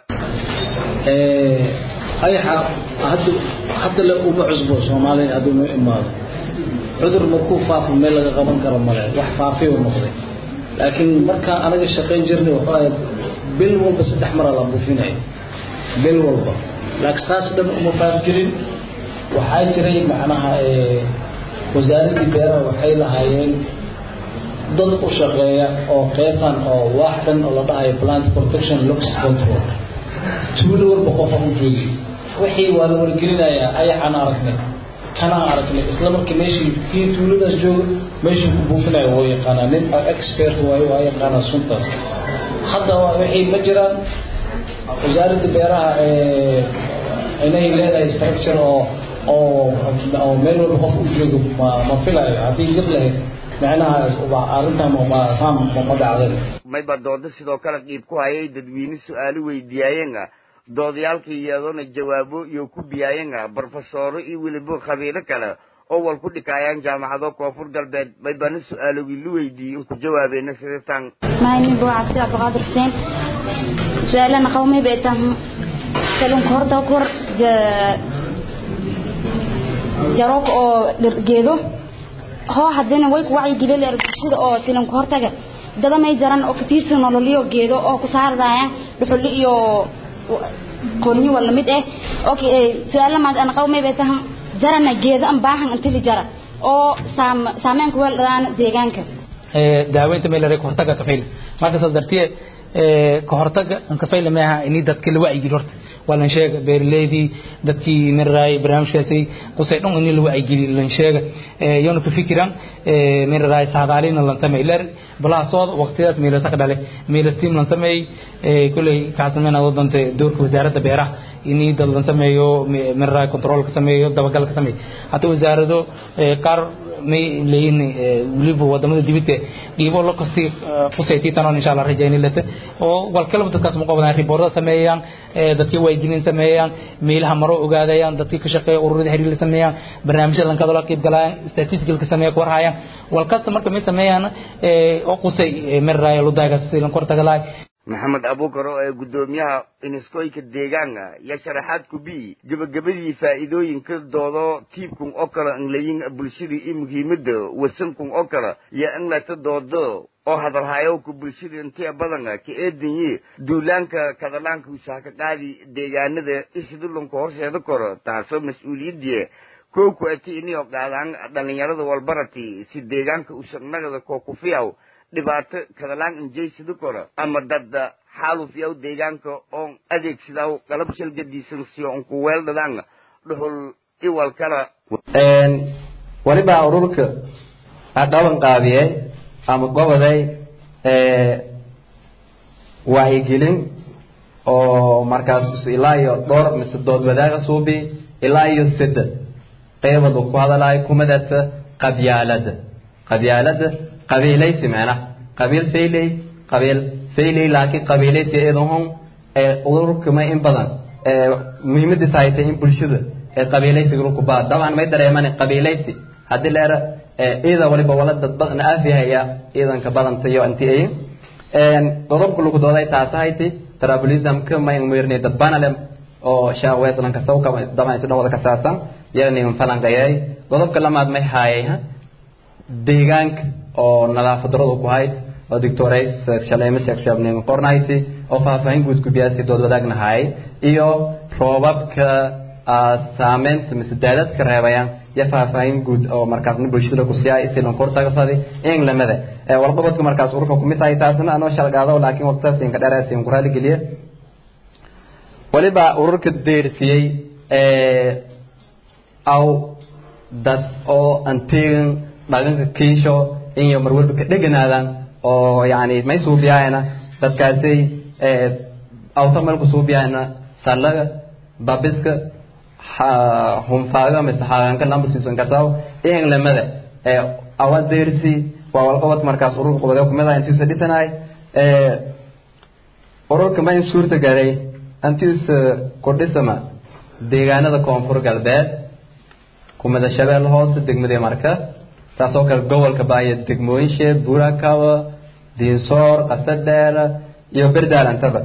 ee ayaha hadda hadda la uma cusbo Soomaaliya hadda ma imaado cudur ma ku faafo meel laga qaban karo male wax faafiyo noqday laakiin marka anaga shaqeyn jirnay waxa bil walba saddex mar la buufinay bil walba laakiin saas dhan uma faaf jirin waxa jiray macnaha ee wasaaradda beeraha waxay lahaayeen dad u shaqeeya oo qeybtan oo waaxdan oo la dhahay plant protection loss control tuulo walba qof u joogi wixii waa la wargelinayaa ayaxan aragnay kana aragnay isla markii meeshii kii tuuladaas jooga meeshii ku buufinayo way yaqaanaan nin expert way way yaqaanaan suntaas hadda wixii ma jiraan wasaaradda beeraha ee inay leedahay structure oo oo oo meel walba qof u joogo ma ma filayo haddii jir lahayd macnaha waa arinta ma saam ma dhacday may ba doodo sidoo kale qiib ku hayay dadweyne su'aalo weydiiyeen doodayaalkii iyadoo jawaabo iyo ku biyayeen professor iyo waliba khabiir kale oo wal ku dhikaayaan jaamacado koonfur galbeed may baan su'aalo wiil weydiiyeen ku jawaabeena sidaan maayni buu cabsi abqaadir xuseen su'aalana qawmi beetan kalun korda kor jarok oo dhirgeedo هو حدنا ويك وعي جليل أرجسد أو تلهم كهرتاج ده ما يجران أو كتير سنوليو جيدو أو كسار ذايا بحليو كوني ولا مد إيه أوكي سؤال ما أنا قومي بتهم جرنا جيد أم باهم أنت اللي جرا أو سام سامين كوال دان ديجانك دعوة ميلاري كهرتاج كفيل ما تصدرتيه كهرتاج كفيل معها إني دتك الوعي جلورت ولا نشاق بيرليدي دتكي من راي برنامج كاسي قصيدون إني الوعي جليل نشاق يوم كفكران من راي سعدالين الله سمي لر بلا صوت وقتياس ميلا سقدالي ميلا ستيم لن سمي كل كاسمنا وضنت دور وزارة بيرة إني دل لن سميو من راي كنترول كسميو دبقال كسمي حتى وزارة دو كار مي لين وليبو ودمو ديبته ديبو لو كستي فسيتي تنون إن شاء الله رجعين لته أو والكلام تكاس مقابلنا ريبورت سميان دتي وايجين سميان ميل همرو أوجاديان دتي كشقة أورد هريل سميان برنامج لان كذا لقيب جلاء statistical كسميا كورهايا والكاستمر كمية سميان أو قصي من رأي لودايا سيلان كورتا جلاء محمد أبو كرو قدوميها إنسكوي كديجانا يشرحات كبي جب جبلي فائدو ينكر دورو تيبكم أكرا إنلين بلشري إمهيمد وسمكم أكرا يا إنلا تدودو أو هذا الهايو كبلشري انتي أبلغا كإدني دولانك كذلانك وشاكا قادي ديجانا ده إسدولون كورس يذكر تاسو مسؤولية دي كوكو أتي إني أقدان دانيارد والبرتي سي ديجانك وشنغا كوكو فياو dhibaato kadalaan injaysidu koro ama dadda xaaluf yaw deegaanka oo adeegsidaw qalab shalgadiisan si oo ku weeldadaan dhuxul iwal kala een waliba ururka adawan qaabiyay ama goboday ee waay gelin oo markaas ilaa iyo door mise dood wadaaga suubi ilaa iyo saddex qeybadu ku hadalay kumadata qabyaalada qabyaalada qabiilaysi macna qabiil faylay qabiil faylay laakiin qabiilaysi eedahum ee ururka ma in badan ee muhiimada saaytay in bulshada ee qabiilaysi ku baad dabcan may dareemaan qabiilaysi hadii la era eeda waliba wala dad badan aafiyaya eedan ka badan tayo anti ay een qodobka lagu dooday taasahayti tribalism ka ma in meernay dad banalem oo shaaweedlan ka soo ka dabcan sidoo wada ka saasan yani falanqayay qodobka lamaad may haayay deegaanka oo nadaafad darro ku hayd oo doctorays shaleema sheekh shabneen qornayti oo faahfaahin guud ku biyaasay dood wadaagnahay iyo roobabka saameynta misdaadad ka reebayaan ya faahfaahin guud oo markaasna bulshada ku siyaa isla kortaga fadi in lamada ee warqabadka markaas ururka ku mitaay taasna anoo shalgaado laakiin waqtigaas in ka dheeraasay ku raali galiye waliba ururka deersiyay ee aw dad oo antiin dhaganka kiisho in iyo marwalba ka dhiganaadaan oo yaani may suufiyaana dadkaasay ee awtamal ku suufiyaana salaga babiska hum faaga misaxaan ka lamba siisan kartaa in lamada ee awadeersi waa walqabad markaas ururka qodobka kumada intii sadisanaay ee ururka ma in suurta gaaray intii kordhisama deegaanada koonfur galbeed kumada shabeel hoose degmada marka taasoo kale gobolka baayad degmooyinshe burakawa diinsoor qasadheer iyo berdaalantaba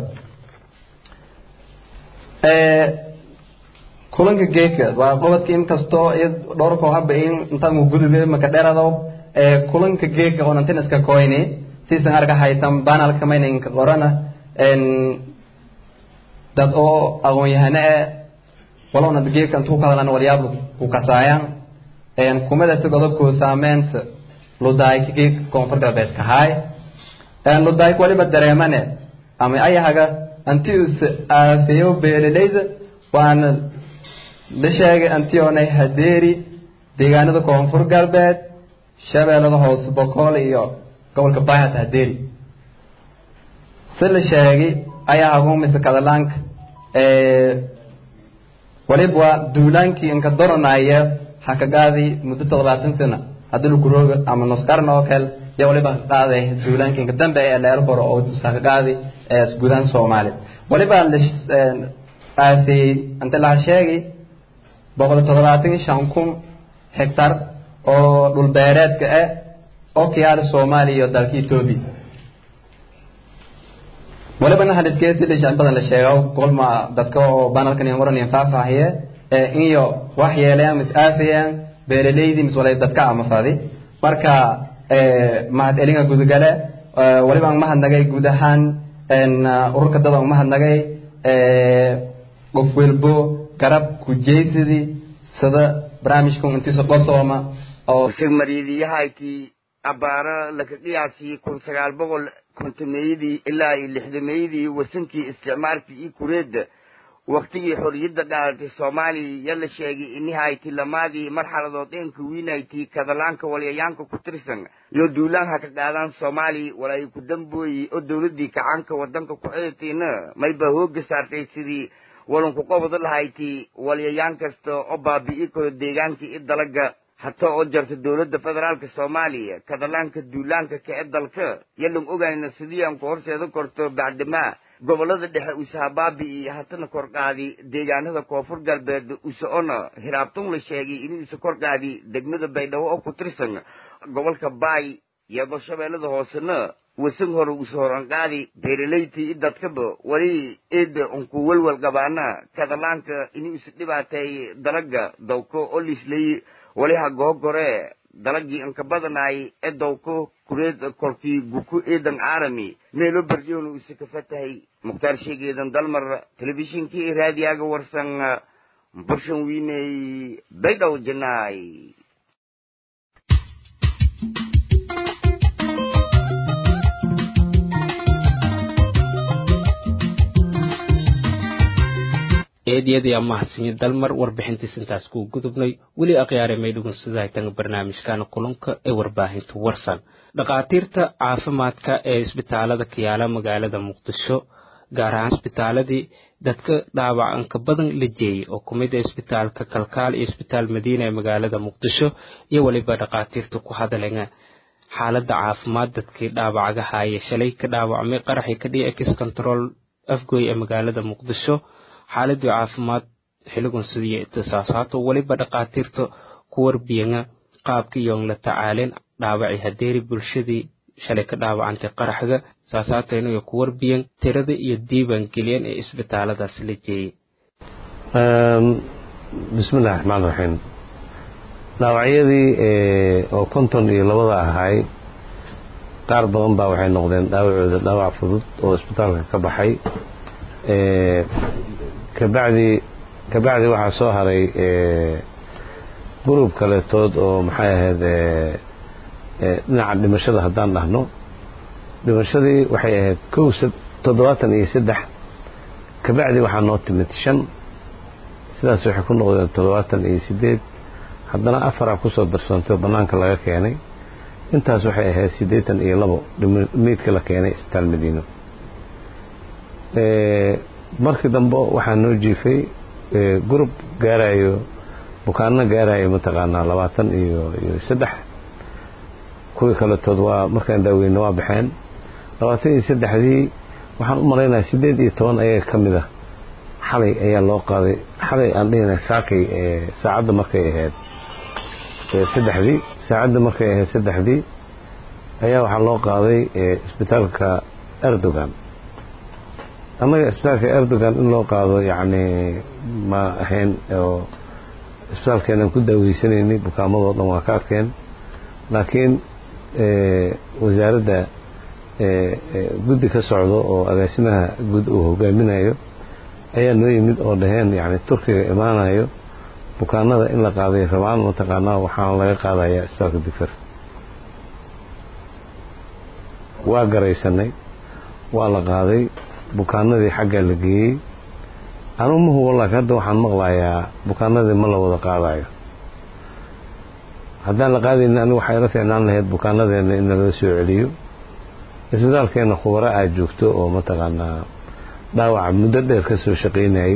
ee kulanka geeka waa qodobka in kasto dhowr koox haba in inta uu gudubay maka dheerado ee kulanka geeka oo inta iska kooyni siisan arka haytan banal kamayna in ka qorana en dad oo aqoon yahana walona geeka intuu ka hadalana waliyaab ku kasaayaan een kumada qodobku saameynta ludaay geek koonfur galbeed ka hay een ludaay waliba dareemane ama ayahaga antius aafeyo beeraleyda waan la sheegay antiyoonay hadeeri deegaanada koonfur galbeed shabeellada hoose boqol iyo gobolka baayad hadeeri sila sheegay ayaa ugu misa kadalanka ee waliba duulaankii in ka doranaya hakagaadi muddo toddobaatan sano hadii lagu roogo ama nusqarna oo kale ya waliba qaaday duulaankii in ka dambe ee leer koro oo sakagaadi ee gudan Soomaali waliba aasi anta la sheegay boqol toddobaatan iyo shan kun hektar oo dhul beereedka ah oo kiyaal Soomaaliya iyo dalka Itoobiya waliba haliskeesi la shaqo badan la sheego qolma dadka oo banalkan iyo waran faahfaahiye ee iyo wax yeelayaan misaafiyaan beeraleydii mis walay dadka ama faadi marka ee mahad elinga gudugale waliba ma hadnagay guud ahaan en ururka dad ma hadnagay ee qof walbo garab ku jeesidi sida barnaamijku intii soo qorsoma oo sigmariyadiyahaykii abaara laga qiyaasiyey kun sagaal boqol kontomeeyadii ilaa iyo lixdameeyadii wasankii isticmaalkii iyo kureedda waqtigii xorriyadda dhaalatay soomaaliya ya la sheegay inihaytii lamaadii marxaladood eenka wiinaytii kadalaanka walyayaanka ku tirsan iyo duulaanha ka qaadaan soomaaliya walay ku dambooyey oo dowladdii kacaanka waddanka ku xidhatayna mayba hoogga saartay sidii walanku qobada lahaytii walyayaan kasta oo baabi'i karo deegaankii i dalaga hataa oo jarta dowladda federaalka soomaaliya kadalaanka duulaanka ka ee dalka yalan ogayna sidii aan ku horseeda korto bacdamaa gobolada dhexe usaha baabi'i hatana kordhaadi deegaanada koonfur galbeed usaona hiraabtun la sheegay inuu isa kordhaadi degmada baydhabo oo ku tirsan gobolka baay iyadoo shabeellada hoosena wasan hore usoo horanqaadi beeralaydii dadkaba wali eeda unku walwal gabaana kadalaanka inuu is dhibaatay dalaga dawko oo lislay waliha googore dalagii anka badanaay ee dawko kureed korkii guku eedan caalami meelo barjoonu isa ka fatahay mukhtaar sheegeedan dalmar telefishinkii raadiyaga warsan burshan wiinay baydhaw janaay eediyadii ama hasin dalmar warbixintiis intaas ku gudubnay wali aqyaarey meydhugun sidaa tan barnaamijkan kulanka ee warbaahinta warsan dhaqaatiirta caafimaadka ee isbitaalada kiyaala magaalada muqdisho gaar ahaan isbitaaladii dadka dhaawacanka badan la jeeyey oo ku mid ah isbitaalka kalkaal iyo isbitaal madiina ee magaalada muqdisho iyo weliba dhakhaatiirta ku hadalaya xaaladda caafimaad dadkii dhaawacaga haayay shalay ka dhaawacmay qaraxii ka dhigay ex control afgoy ee magaalada muqdisho xaaladii caafimaad xiligun sidii itisaasato waliba dhaqaatiirta ku warbiyana qaabkii yoon la tacaaleen dhaawacii hadeeri bulshadii shalay ka dhaawacantay qaraxga saasaatayna iyo ku warbiyan tirada iyo diiwaan geliyeen ee isbitaaladaas la jeeyay bismillahi raxmaani raxiim dhaawacyadii oo konton iyo labada ahaay qaar badan baa waxay noqdeen dhaawacooda dhaawac fudud oo isbitaalka ka baxay kabacdi kabacdi waxaa soo haray gurub kaletood oo maxay ahayd dhinaca dhimashada haddaan dhahno dhimashadii waxay ahayd kow toddobaatan iyo saddex kabacdi waxaa noo timid shan sidaas waxay ku noqdeen toddobaatan iyo siddeed haddana afaraa kusoo darsoontay oo bannaanka laga keenay intaas waxay ahayd siddeetan iyo labo meydka la keenay isbitaal madiino markii dambe waxaa noo jiifay gurub gaarayo bukaanno gaarayo mataqaanaa labaatan iyo iyo saddex kuwii kaletood waa markaan daaweyne waa baxeen labaatan iyo saddexdii waxaan u malaynayaa siddeed iyo toban ayaga ka mid ah xalay ayaa loo qaaday xalay aan dhihinay saakay saacadda markay ahayd saddexdii saacadda markay ahayd saddexdii ayaa waxaa loo qaaday isbitaalka erdogan annaga isbitaalka erdogan in loo qaado yacni ma ahayn oo isbitaalkeenaan ku daaweysanayni bukaamadoo dhan waa ka arkeen laakiin wasaaradda guddi ka socdo oo agaasimaha guud uu hogaaminayo ayaa noo yimid oo dhaheen yacni turkiga imaanayo bukaanada in la qaaday rabaan mataqaanaa waxaan laga qaadayaa isbitaalka digfar waa garaysanay waa la qaaday bukaanadii xaggaa la geeyey anuu ma hubo laakiin hadda waxaan maqlayaa bukaanadii ma la wada qaadayo haddaan la qaadaynin anigu waxay ila fiicnaan lahayd bukaanadeenna in naloo soo celiyo isbitaalkeenna khubaro aad joogto oo mataqaanaa dhaawaca muddo dheer ka soo shaqaynayay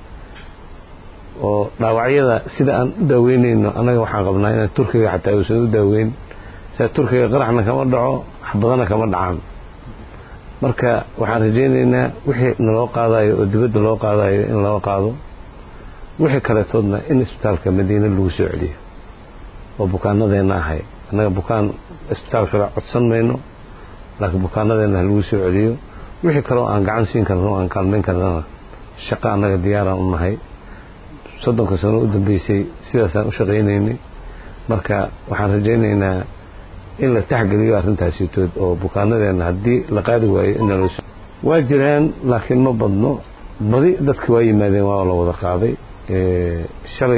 oo dhaawacyada sida aan u daaweynayno annaga waxaan qabnaa inaan turkiga xataa uusan u daaweyn sida turkiga qaraxna kama dhaco wax badana kama dhacaan marka waxaan rajaynaynaa wixii naloo qaadayo oo dibadda loo qaadayo in loo qaado wixii kaletoodna in isbitaalka madiine lagu soo celiyo oo bukaanadeenna ahay annaga bukaan isbitaal kale codsan mayno laakiin bukaanadeenna lagu soo celiyo wixii kaloo aan gacan siin karno aan kaalmayn karnana shaqo annaga diyaaraan u nahay soddonka sano u dambeysay sidaasaan u shaqaynaynay marka waxaan rajaynaynaa in la taxgeliyo arrintaasitood oo bukaanadeenna haddii la qaadi waayo in naloo waa jiraan laakiin ma badno badi dadka waa yimaadeen waa la wada qaaday shalay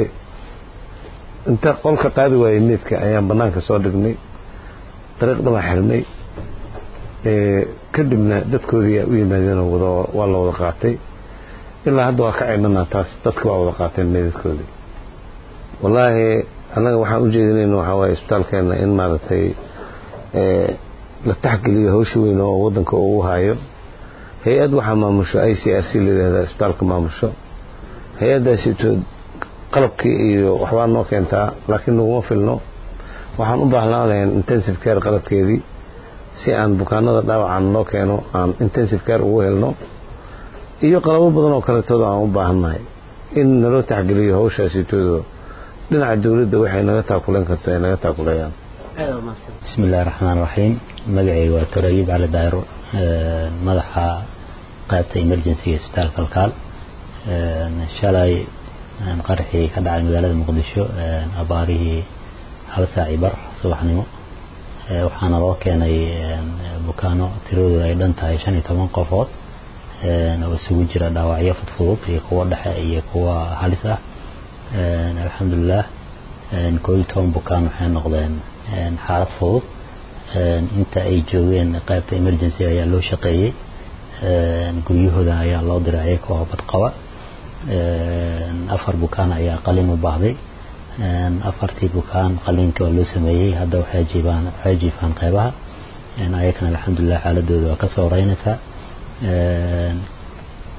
inta qolka qaadi waayey meydka ayaan bannaanka soo dhignay dariiqda baan xirnay kadibna dadkoodii u yimaadeen waa la wada qaatay ilaa hadda waa ka ceydhanaa taas dadka waa wada qaateen meydadkoodii wallaahi annaga waxaan u jeedinayna waxaa waaye isbitaalkeenna in maaragtay la taxgeliyo hawsha weyn oo waddanka ugu hayo hay-ad waxaa maamusho i c r c la yidhahdaa isbitaalka maamusho hay-addaasitood qalabkii iyo waxbaa noo keentaa laakiin naguma filno waxaan u baahnaan lahayn intensive care qalabkeedii si aan bukaanada dhaawacan loo keeno aan intensive care ugu helno iyo qalabo badan oo kaletooda aan u baahannahay in naloo taxgeliyo hawshaasitoodoo dhinaca dawladda waxay naga taakuleen karto ay naga taakuleeyaan بسم الله الرحمن الرحيم مقعي وتريب على دايرو مدحة قابة إمرجنسي اسبتال كالكال شالاي قرحي كدع المدالة المقدشو أباريه على ساعي بر صباح نمو وحانا روكينا بكانو ترودو أيضا تايشاني تمن قفوت وسوي جرى دواعية فضفوض هي قوة دحا هي قوة حالسة الحمد لله كل توم بكانو حين نقضين xaalad fudud inta ay joogeen qaybta emergency ayaa loo shaqeeyay guryahooda ayaa loo diray koox badqaba afar bukaan ayaa qalin u baahday afartii bukaan qalinka waa loo sameeyay hadda waxay jiibaan waxay jiifaan qaybaha ayakana alxamdulilah xaaladooda waa ka soo reynaysaa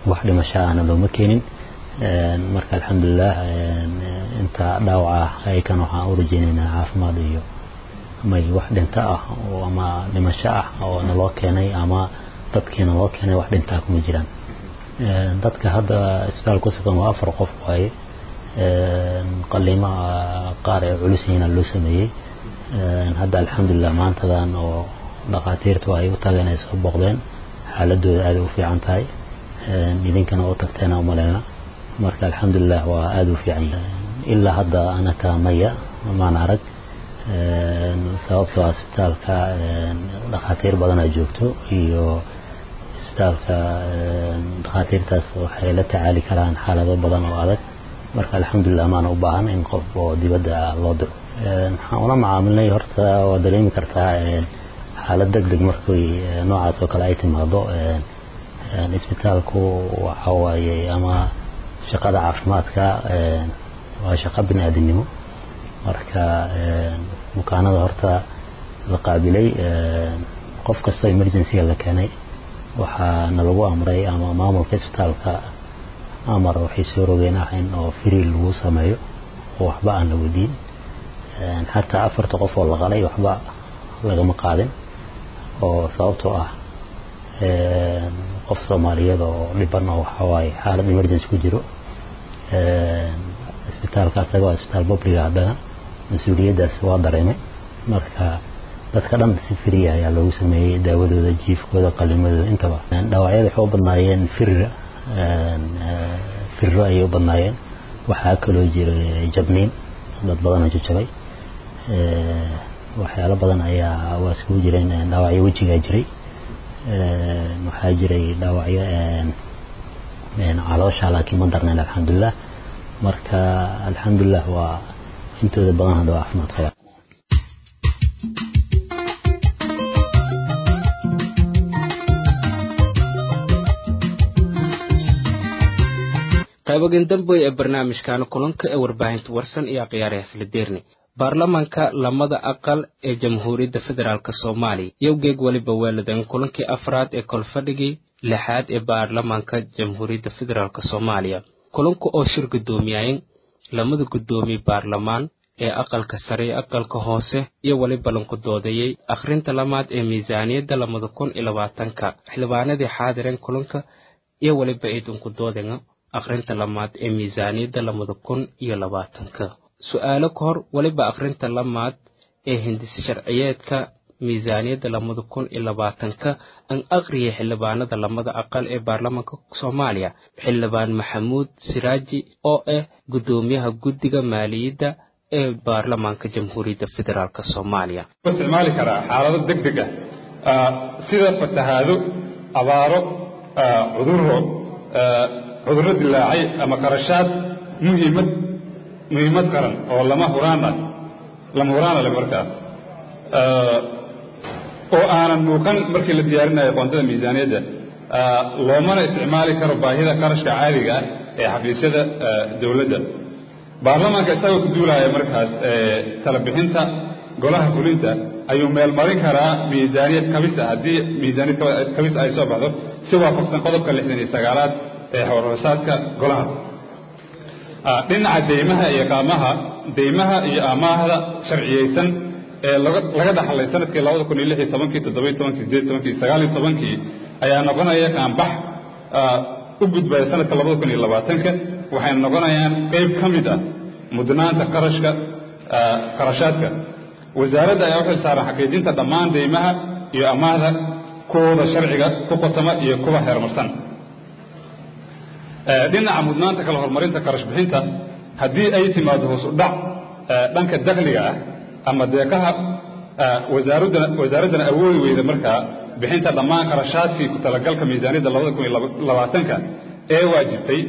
wax dhimasho ahna looma keenin marka alxamdulilah inta dhaawaca ay kan waxaan u rajaynaynaa caafimaad iyo may wax dhinta ah oo ama dhimasho ah oo naloo keenay ama dadkiina loo keenay wax dhintaa kuma jiraan dadka hadda isbitaal ku sugan waa afar qof waaye qalliimo qaar ee culus yihiin loo sameeyey hadda alxamdulilah maantadan oo dhaqaatiirtu ay u tageen ay soo boqdeen xaaladooda aad u fiican tahay idinkana oo tagteena u maleena marka alxamdulilah waa aad u fiican ilaa hadda anaka maya maan arag sababtoo ah isbitaalka dhaqaatiir badan ay joogto iyo isbitaalka dhaqaatiirtaas waxay la tacaali karaan xaalado badan oo adag marka alxamdulilah maana u baahan in qof oo dibadda loo diro waxaan ula macaamilnay horta waa dareemi kartaa xaalad degdeg markay noocaas oo kale ay timaado isbitaalku waxa waaye ama shaqada caafimaadka waa shaqo bini'aadanimo marka bukaanada horta la qaabilay qof kastoo emergency la keenay waxaa nalagu amray ama maamulka isbitaalka amar waxay soo rogeen ahayn oo free lagu sameeyo oo waxba aan la wadiin xataa afarta qof oo la qalay waxba lagama qaadin oo sababtoo ah qof Soomaaliyeed oo dhiban oo waxa waaye xaalad emergency ku jiro isbitaalka asaga waa isbitaal public ah mas'uuliyadaas waa dareemay marka dadka dhan si free ah ayaa loogu sameeyay daawadooda jiifkooda qalimadooda intaba dhaawacyada waxay u badnaayeen firra firro ay u badnaayeen waxaa kaloo jiray jabniin dad badan oo jabay waxyaalo badan ayaa waa isku jireen dhaawacyo wajiga jiray waxaa jiray dhaawacyo caloosha laakiin ma darneen alxamdulilah marka alxamdulilah waa intooda badan hadda waa caafimaad qabaan qaybagan dambe ee barnaamijkan kulanka ee warbaahinta warsan iyo aqyaaraha isla deerni baarlamaanka lamada aqal ee jamhuuriyadda federaalk Soomaaliya yowgeeg waliba weeladan kulankii afraad ee kolfadhigii lixaad ee baarlamaanka jamhuuriyadda federaalk Soomaaliya kulanku oo shir gudoomiyeen lamada gudoomiye baarlamaan ee aqalka sare ee aqalka hoose iyo waliba lanku doodayay akhrinta lamaad ee miisaaniyadda lamada kun iyo labaatanka xildhibaanadii xaadireen kulanka iyo waliba ay dunku doodeen akhrinta lamaad ee miisaaniyadda lamada kun iyo labaatanka su'aalo ka hor waliba akhrinta lamaad ee hindis sharciyeedka miisaaniyadda lamada kun iyo labaatanka an aqriyay xildhibaanada lamada aqal ee baarlamaanka Soomaaliya xildhibaan Maxamuud Siraaji oo ah gudoomiyaha guddiga maaliyadda ee baarlamaanka jamhuuriyadda federaalk Soomaaliya isticmaali karaa xaalado degdeg ah sida fatahaado abaaro cudurro cudurro dilaacay ama qarashaad muhiimad muhiimad qaran oo lama huraan ah lama huraan ah markaa oo aanan muuqan markii la diyaarinayo qoondada miisaaniyadda loomana isticmaali karo baahida qarashka caadiga ah ee xafiisyada dawladda baarlamaanka isagoo ku duulaya markaas tala bixinta golaha fulinta ayuu meel marin karaa miisaaniyad kabis ah haddii miisaaniyad kabis ay soo baxdo si waafaqsan qodobka lixdan iyo sagaalaad ee xoroosaadka golaha dhinaca deymaha iyo qaamaha deymaha iyo amaahda sharciyeysan ee laga dhaxlay sanadkii labada kun iyo lix iyo tobankii toddoba iyo tobankii sideed iyo tobankii sagaal iyo tobankii ayaa noqonaya qaanbax u gudbaya sanadka labada kun iyo labaatanka waxayna noqonayaan qayb ka mid ah mudnaanta qarashka qarashaadka wasaaradda ayaa u xil saaran xaqiijinta dhammaan deymaha iyo amaahda kuwooda sharciga ku qotama iyo kuwa heermarsan dhinaca mudnaanta kala horumarinta qarash bixinta haddii ay timaado hoos u dhac dhanka dakhliga ah ama deeqaha wasaaradda wasaaraddana awoodi weyda markaa bixinta dhammaan qarashaadkii ku talagalka miisaaniyadda labada kun iyo labaatanka ee waajibtay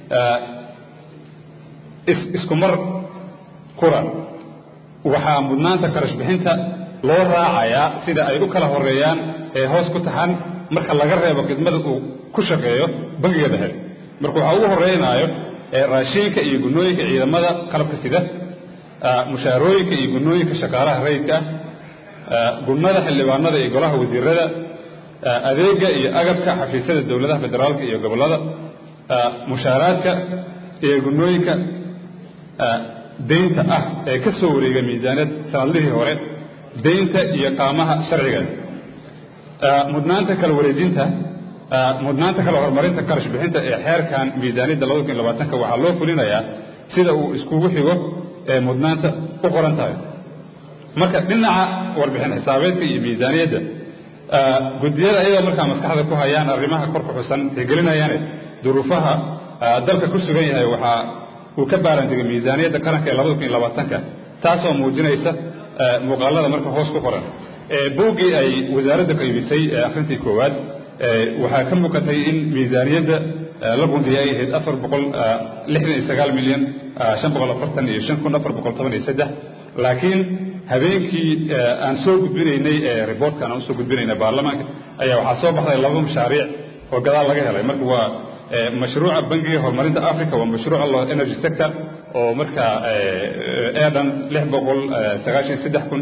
isku mar qura waxaa mudnaanta qarash bixinta loo raacayaa sida ay u kala horeeyaan ee hoos ku taxan marka laga reebo khidmada uu ku shaqeeyo bangiga dhexe marka waxa ugu horeynayo raashinka iyo gunooyinka ciidamada qalabka sida mushaarooyinka iyo gunooyinka shaqaalaha rayidka ah gudnada xildhibaanada iyo golaha wasiirada adeega iyo agabka xafiisyada dawladaha federaalka iyo gobolada mushaaraadka iyo gunooyinka deynta ah ee ka soo wareega miisaaniyad sanadlihii hore deynta iyo qaamaha sharciga mudnaanta kala wareejinta mudnaanta kala horumarinta qarash bixinta ee xeerkan miisaaniyadda labada kun iyo labaatanka waxaa loo fulinayaa sida uu iskugu xigo ee mudnaanta u qoran tahay marka dhinaca warbixin xisaabeedka iyo miisaaniyadda guddiyada ayagoo markaa maskaxda ku hayaan arrimaha kor ku xusan tixgelinayaane duruufaha dalka ku sugan yahay waxaa uu ka baarandigay miisaaniyadda qaranka ee labada kun iyo labaatanka taasoo muujinaysa muuqaalada marka hoos ku qoran buuggii ay wasaaradda qaybisay akhrintii koowaad waxaa ka muuqatay in miisaaniyadda la gundiyay ay ahayd afar boqol lixdan iyo sagaal milyan shan boqol afartan iyo shan kun afar boqol toban iyo saddex laakiin habeenkii aan soo gudbinaynay ee reportkan aan usoo gudbinaynay baarlamaanka ayaa waxaa soo baxday laba mashaariic oo gadaal laga helay marka waa mashruuca bangiga horumarinta africa waa mashruuca lo energy sector oo markaa eedhan lix boqol sagaashan saddex kun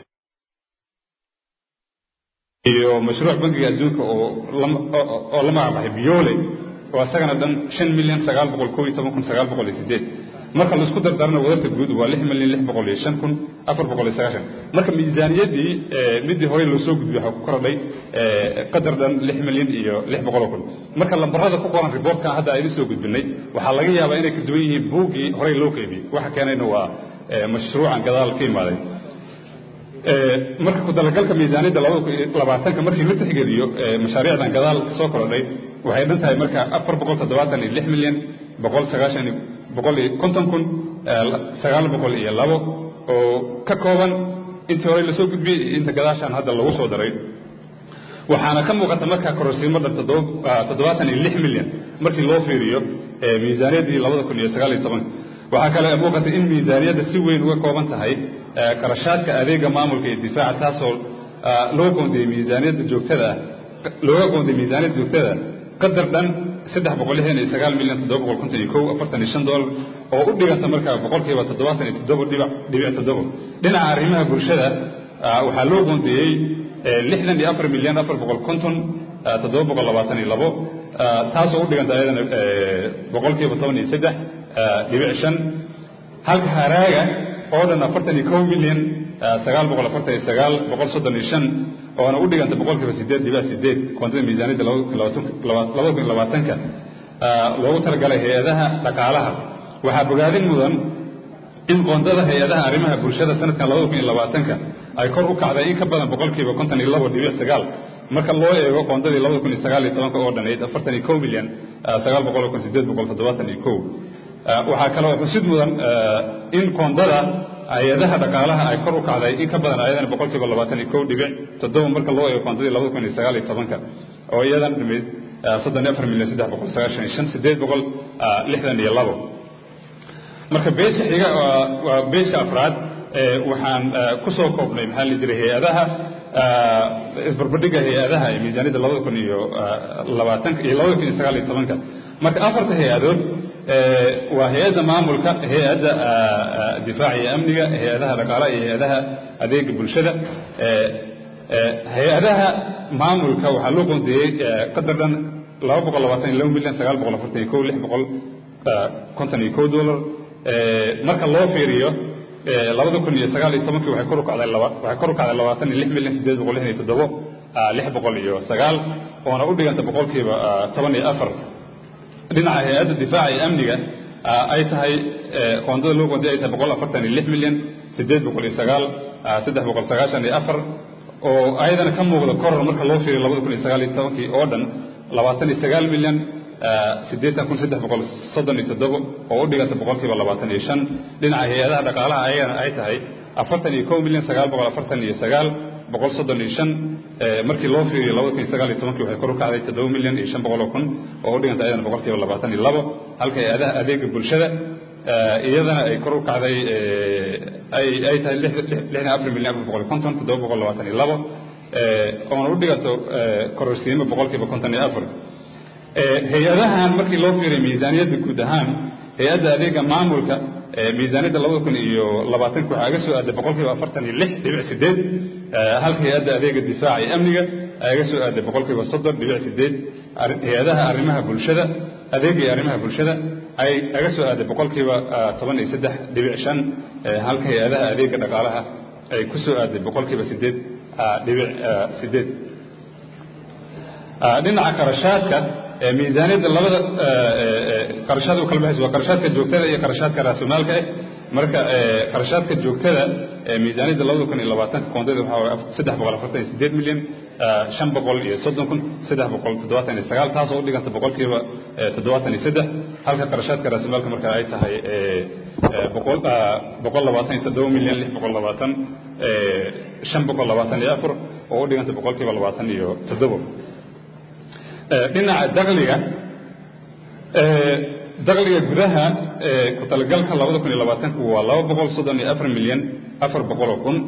iyo mashruuc bangiga adduunka oo oo la magacaabay biyoole oo asagana dhan shan milyan sagaal boqol koob iyo toban kun sagaal boqol iyo sideed marka la isku dardarna wadarta guud waa lix milyan lix boqol iyo shan kun afar boqol iyo sagaashan marka miisaaniyaddii midii hore loo soo gudbiyey waxaa ku kordhay qadar dhan lix milyan iyo lix boqol kun marka lambarada ku qoran reportkan hadda aynu soo gudbinay waxaa laga yaabaa inay ka duwan yihiin buuggii horey loo qaybiyey waxa keenayna waa mashruucan gadaal ka imaaday marka ku talagalka miisaaniyadda labada kun iyo labaatanka markii la tixgeliyo mashaariicdan gadaal soo kordhay waxay dhan tahay marka afar boqol toddobaatan iyo lix milyan boqol sagaashan boqol iyo konton kun sagaal boqol iyo labo oo ka kooban intii hore lasoo gudbiyey inta gadaashaan hadda lagu soo daray waxaana ka muuqata markaa kororsiimo dhan toddobaatan iyo lix milyan markii loo fiiriyo miisaaniyaddii labada kun iyo sagaal iyo tobanka waxaa kale muuqata in miisaaniyadda si weyn uga kooban tahay qarashaadka adeega maamulka iyo difaaca taasoo loo qoondiyey miisaaniyadda joogtada ah looga qoondiyey miisaaniyadda joogtada qadar dhan saddex boqol lixdan iyo sagaal milyan toddoba boqol konton iyo kow afartan iyo shan doolar oo u dhiganta markaa boqolkiiba toddobaatan iyo toddoba dhibic dhibic toddoba dhinaca arrimaha bulshada waxaa loo qoondiyey lixdan iyo afar milyan afar boqol konton toddoba boqol labaatan iyo labo taasoo u dhiganta ayadana boqolkiiba toban iyo saddex dhibic shan halka haraaga oo dhan afartan iyo kow milyan sagaal boqol afartan iyo sagaal boqol soddon iyo shan oona u dhiganta boqolkiiba sideed dhibic sideed koontada miisaaniyadda labada kun iyo labaatanka loogu talagalay hay-adaha dhaqaalaha waxaa bogaadin mudan in qoondada hay-adaha arrimaha bulshada sanadkan labada kun iyo labaatanka ay kor u kacday in ka badan boqolkiiba konton iyo labo dhibic sagaal marka loo eego qoondadii labada kun iyo sagaal iyo tobanka oo dhanayd afartan iyo kow milyan sagaal boqol kun sideed boqol toddobaatan iyo kow waxaa kaloo xusid mudan in qoondada hay-adaha dhaqaalaha ay kor u kacday in ka badan ayadana boqolkiiba labaatan iyo kow dhibic toddoba marka loo eego qoondadii labada kun iyo sagaal iyo tobanka oo iyadan dhimid soddon iyo afar milyan saddex boqol sagaashan iyo shan sideed boqol lixdan iyo labo marka beejka xiga waa beejka afraad waxaan ku soo koobnay maxaa la jiray hay-adaha isbarbardhigga hay-adaha ee miisaaniyadda labada kun iyo labaatanka iyo labada kun iyo sagaal iyo tobanka marka afarta hay-adood waa hay-adda maamulka hay-adda difaaca iyo amniga hay-adaha dhaqaalaha iyo hay-adaha adeega bulshada hay-adaha maamulka waxaa loo qoondiyey qadar dhan laba boqol labaatan iyo laba milyan sagaal boqol afartan iyo kow lix boqol konton iyo kow dollar marka loo fiiriyo labada kun iyo sagaal iyo tobankii waxay kor u kacday waxay kor u kacday labaatan iyo lix milyan sideed boqol lixdan iyo toddobo lix boqol iyo sagaal oona u dhiganta boqolkiiba toban iyo afar dhinaca hay-adda difaaca iyo amniga ay tahay qoondada loo qoondiya ay tahay boqol afartan iyo lix milyan sideed boqol iyo sagaal saddex boqol sagaashan iyo afar oo ayadana ka muuqda koror marka loo fiiriyo labada kun iyo sagaal iyo tobankii oo dhan labaatan iyo sagaal milyan siddeetan kun saddex boqol soddon iyo toddobo oo u dhiganta boqolkiiba labaatan iyo shan dhinaca hay-adaha dhaqaalaha ayagana ay tahay afartan iyo kow milyan sagaal boqol afartan iyo sagaal boqol soddon iyo shan markii loo fiiriyo labada kun iyo sagaal iyo tobankii waxay kor u kacday toddoba milyan iyo shan boqol oo kun oo u dhiganta ayadana boqolkiiba labaatan iyo labo halka hay-adaha adeega bulshada iyadana ay kor u kacday ay ay tahay lixdan afar milyan afar boqol iyo konton toddoba boqol labaatan iyo labo oona u dhiganto kororsiimo boqolkiiba konton iyo afar hay-adahan markii loo fiiriyo miisaaniyadda guud ahaan hay-adda adeega maamulka miisaaniyadda labada kun iyo labaatanka waxaa aga soo aaday boqolkiiba afartan iyo lix dhibic sideed halka hay-adda adeega difaaca iyo amniga ay aga soo aaday boqolkiiba soddon dhibic sideed hay-adaha arrimaha bulshada adeega iyo arrimaha bulshada ay laga soo aaday boqolkiiba toban iyo saddex dhibic shan halka hay-adaha adeega dhaqaalaha ay ku soo aaday boqolkiiba sideed dhibic sideed dhinaca qarashaadka miisaaniyadda labada qarashaad u kala baxaysa waa qarashaadka joogtada iyo qarashaadka raasumaalka ah marka qarashaadka joogtada miisaaniyadda labada kun iyo labaatanka koondada waxaa waaye saddex boqol afartan iyo sideed milyan shan boqol iyo soddon kun saddex boqol toddobaatan iyo sagaal taasoo u dhiganta boqolkiiba toddobaatan iyo saddex halka qarashaadka raasumaalka marka ay tahay boqol boqol labaatan iyo toddoba milyan lix boqol labaatan shan boqol labaatan iyo afar oo u dhiganta boqolkiiba labaatan iyo toddoba dhinaca dakhliga dakhliga gudaha ku talagalka labada kun iyo labaatanka waa laba boqol soddon iyo afar milyan afar boqol oo kun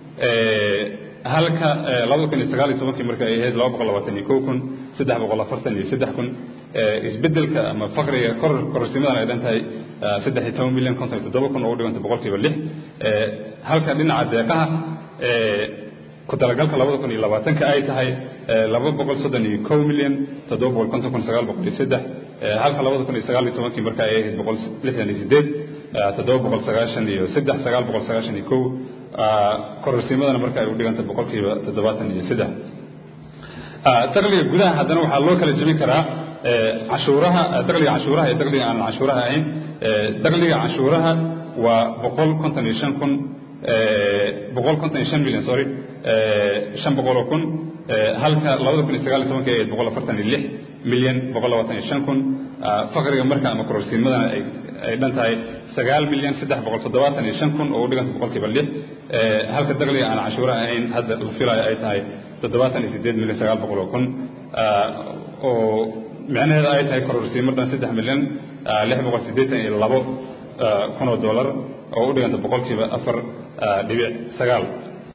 halka labada kun iyo sagaal iyo tobankii marka ay ahayd laba boqol labaatan iyo kow kun saddex boqol afartan iyo saddex kun isbedelka ama faqriga koror kororsimadan ay dhan tahay saddex iyo toban milyan konton iyo toddoba kun oo u dhiganta boqolkiiba lix halka dhinaca deeqaha ku talagalka labada kun iyo labaatanka ay tahay laba boqol soddon iyo kow milyan toddoba boqol konton kun sagaal boqol iyo saddex halka labada kun iyo sagaal iyo tobankii marka ay ahayd boqol lixdan iyo sideed toddoba boqol sagaashan iyo saddex sagaal boqol sagaashan iyo kow kororsiimadana marka ay u dhiganta boqolkiiba toddobaatan iyo saddex dakhliga gudaha haddana waxaa loo kala jebin karaa cashuuraha dakhliga cashuuraha iyo dakhliga aan cashuuraha ahayn dakhliga cashuuraha waa boqol konton iyo shan kun boqol konton iyo shan milyan sorry shan boqol oo kun halka labada kun iyo sagaal iyo tobankii ay boqol afartan iyo lix milyan boqol labaatan iyo shan kun faqriga marka ama kororsiimadana ay ay dhan tahay sagaal milyan saddex boqol toddobaatan iyo shan kun oo u dhiganta boqolkiiba lix halka dakhliga aan cashuuraha ahayn hadda la filayo ay tahay toddobaatan iyo sideed milyan sagaal boqol oo kun oo macnaheeda ay tahay kororsiimo dhan saddex milyan lix boqol siddeetan iyo labo kun oo dollar oo u dhiganta boqolkiiba afar dhibic sagaal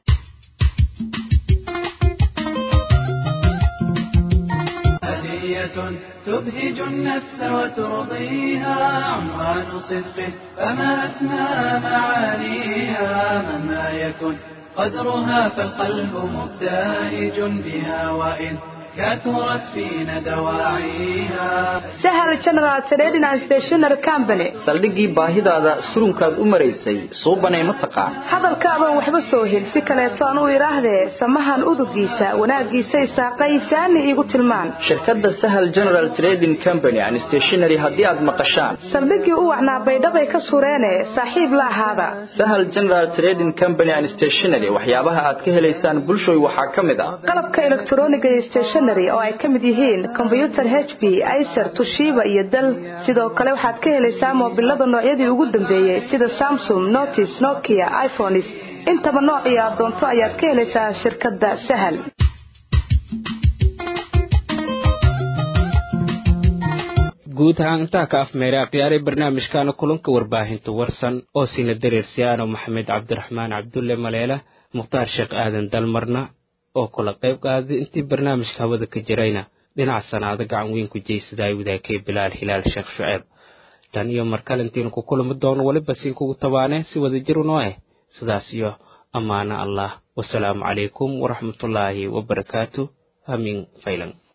تبهج النفس وترضيها عنوان صدق فما أسمى معانيها مهما يكن قدرها فالقلب مبتهج بها وإن كثرت فينا دواعيها سهل جنرال تريدين and stationery company saldhigii baahidaada surunkaad u maraysay suubanay ma taqaan hadalkaaba waxba soo hel si kale taan u iraahdee samahan udugiisa wanaagiisa isaaqaysaani igu tilmaan shirkadda sahal general trading company and stationery haddii aad maqashaan saldhigii u wacnaa baydhabay ka sureene saaxiib la ahaada sahal general trading company and stationery waxyaabaha aad ka helaysaan bulshooy waxaa ka mid ah qalabka elektarooniga iyo stationery oo ay ka mid yihiin computer H P Acer Toshiba iyo Dell sidoo kale waxaad ka helaysaa moobilada noocyadii ugu dambeeyay sida Samsung Notice Nokia iPhones intaba noocyo doonto ayaad ka helaysaa shirkadda Sahal guud ahaan intaa ka afmeeray aqyaaray barnaamijkana kulanka warbaahinta warsan oo sina dareersiyaano maxamed cabdiraxmaan cabdulle maleela mukhtaar sheekh aadan dalmarna oo kula qayb qaaday intii barnaamijka hawada ka jirayna dhinaca sanaada gacan weyn ku jeysadaay wadaakay bilaal hilaal sheekh shuceeb tan iyo markale intiinu ku kulmi doono waliba siin kugu tabaane si wada jiru noo eh sidaas iyo ammaano allah wasalaamu calaykum waraxmatullaahi wabarakaatu amiin faylan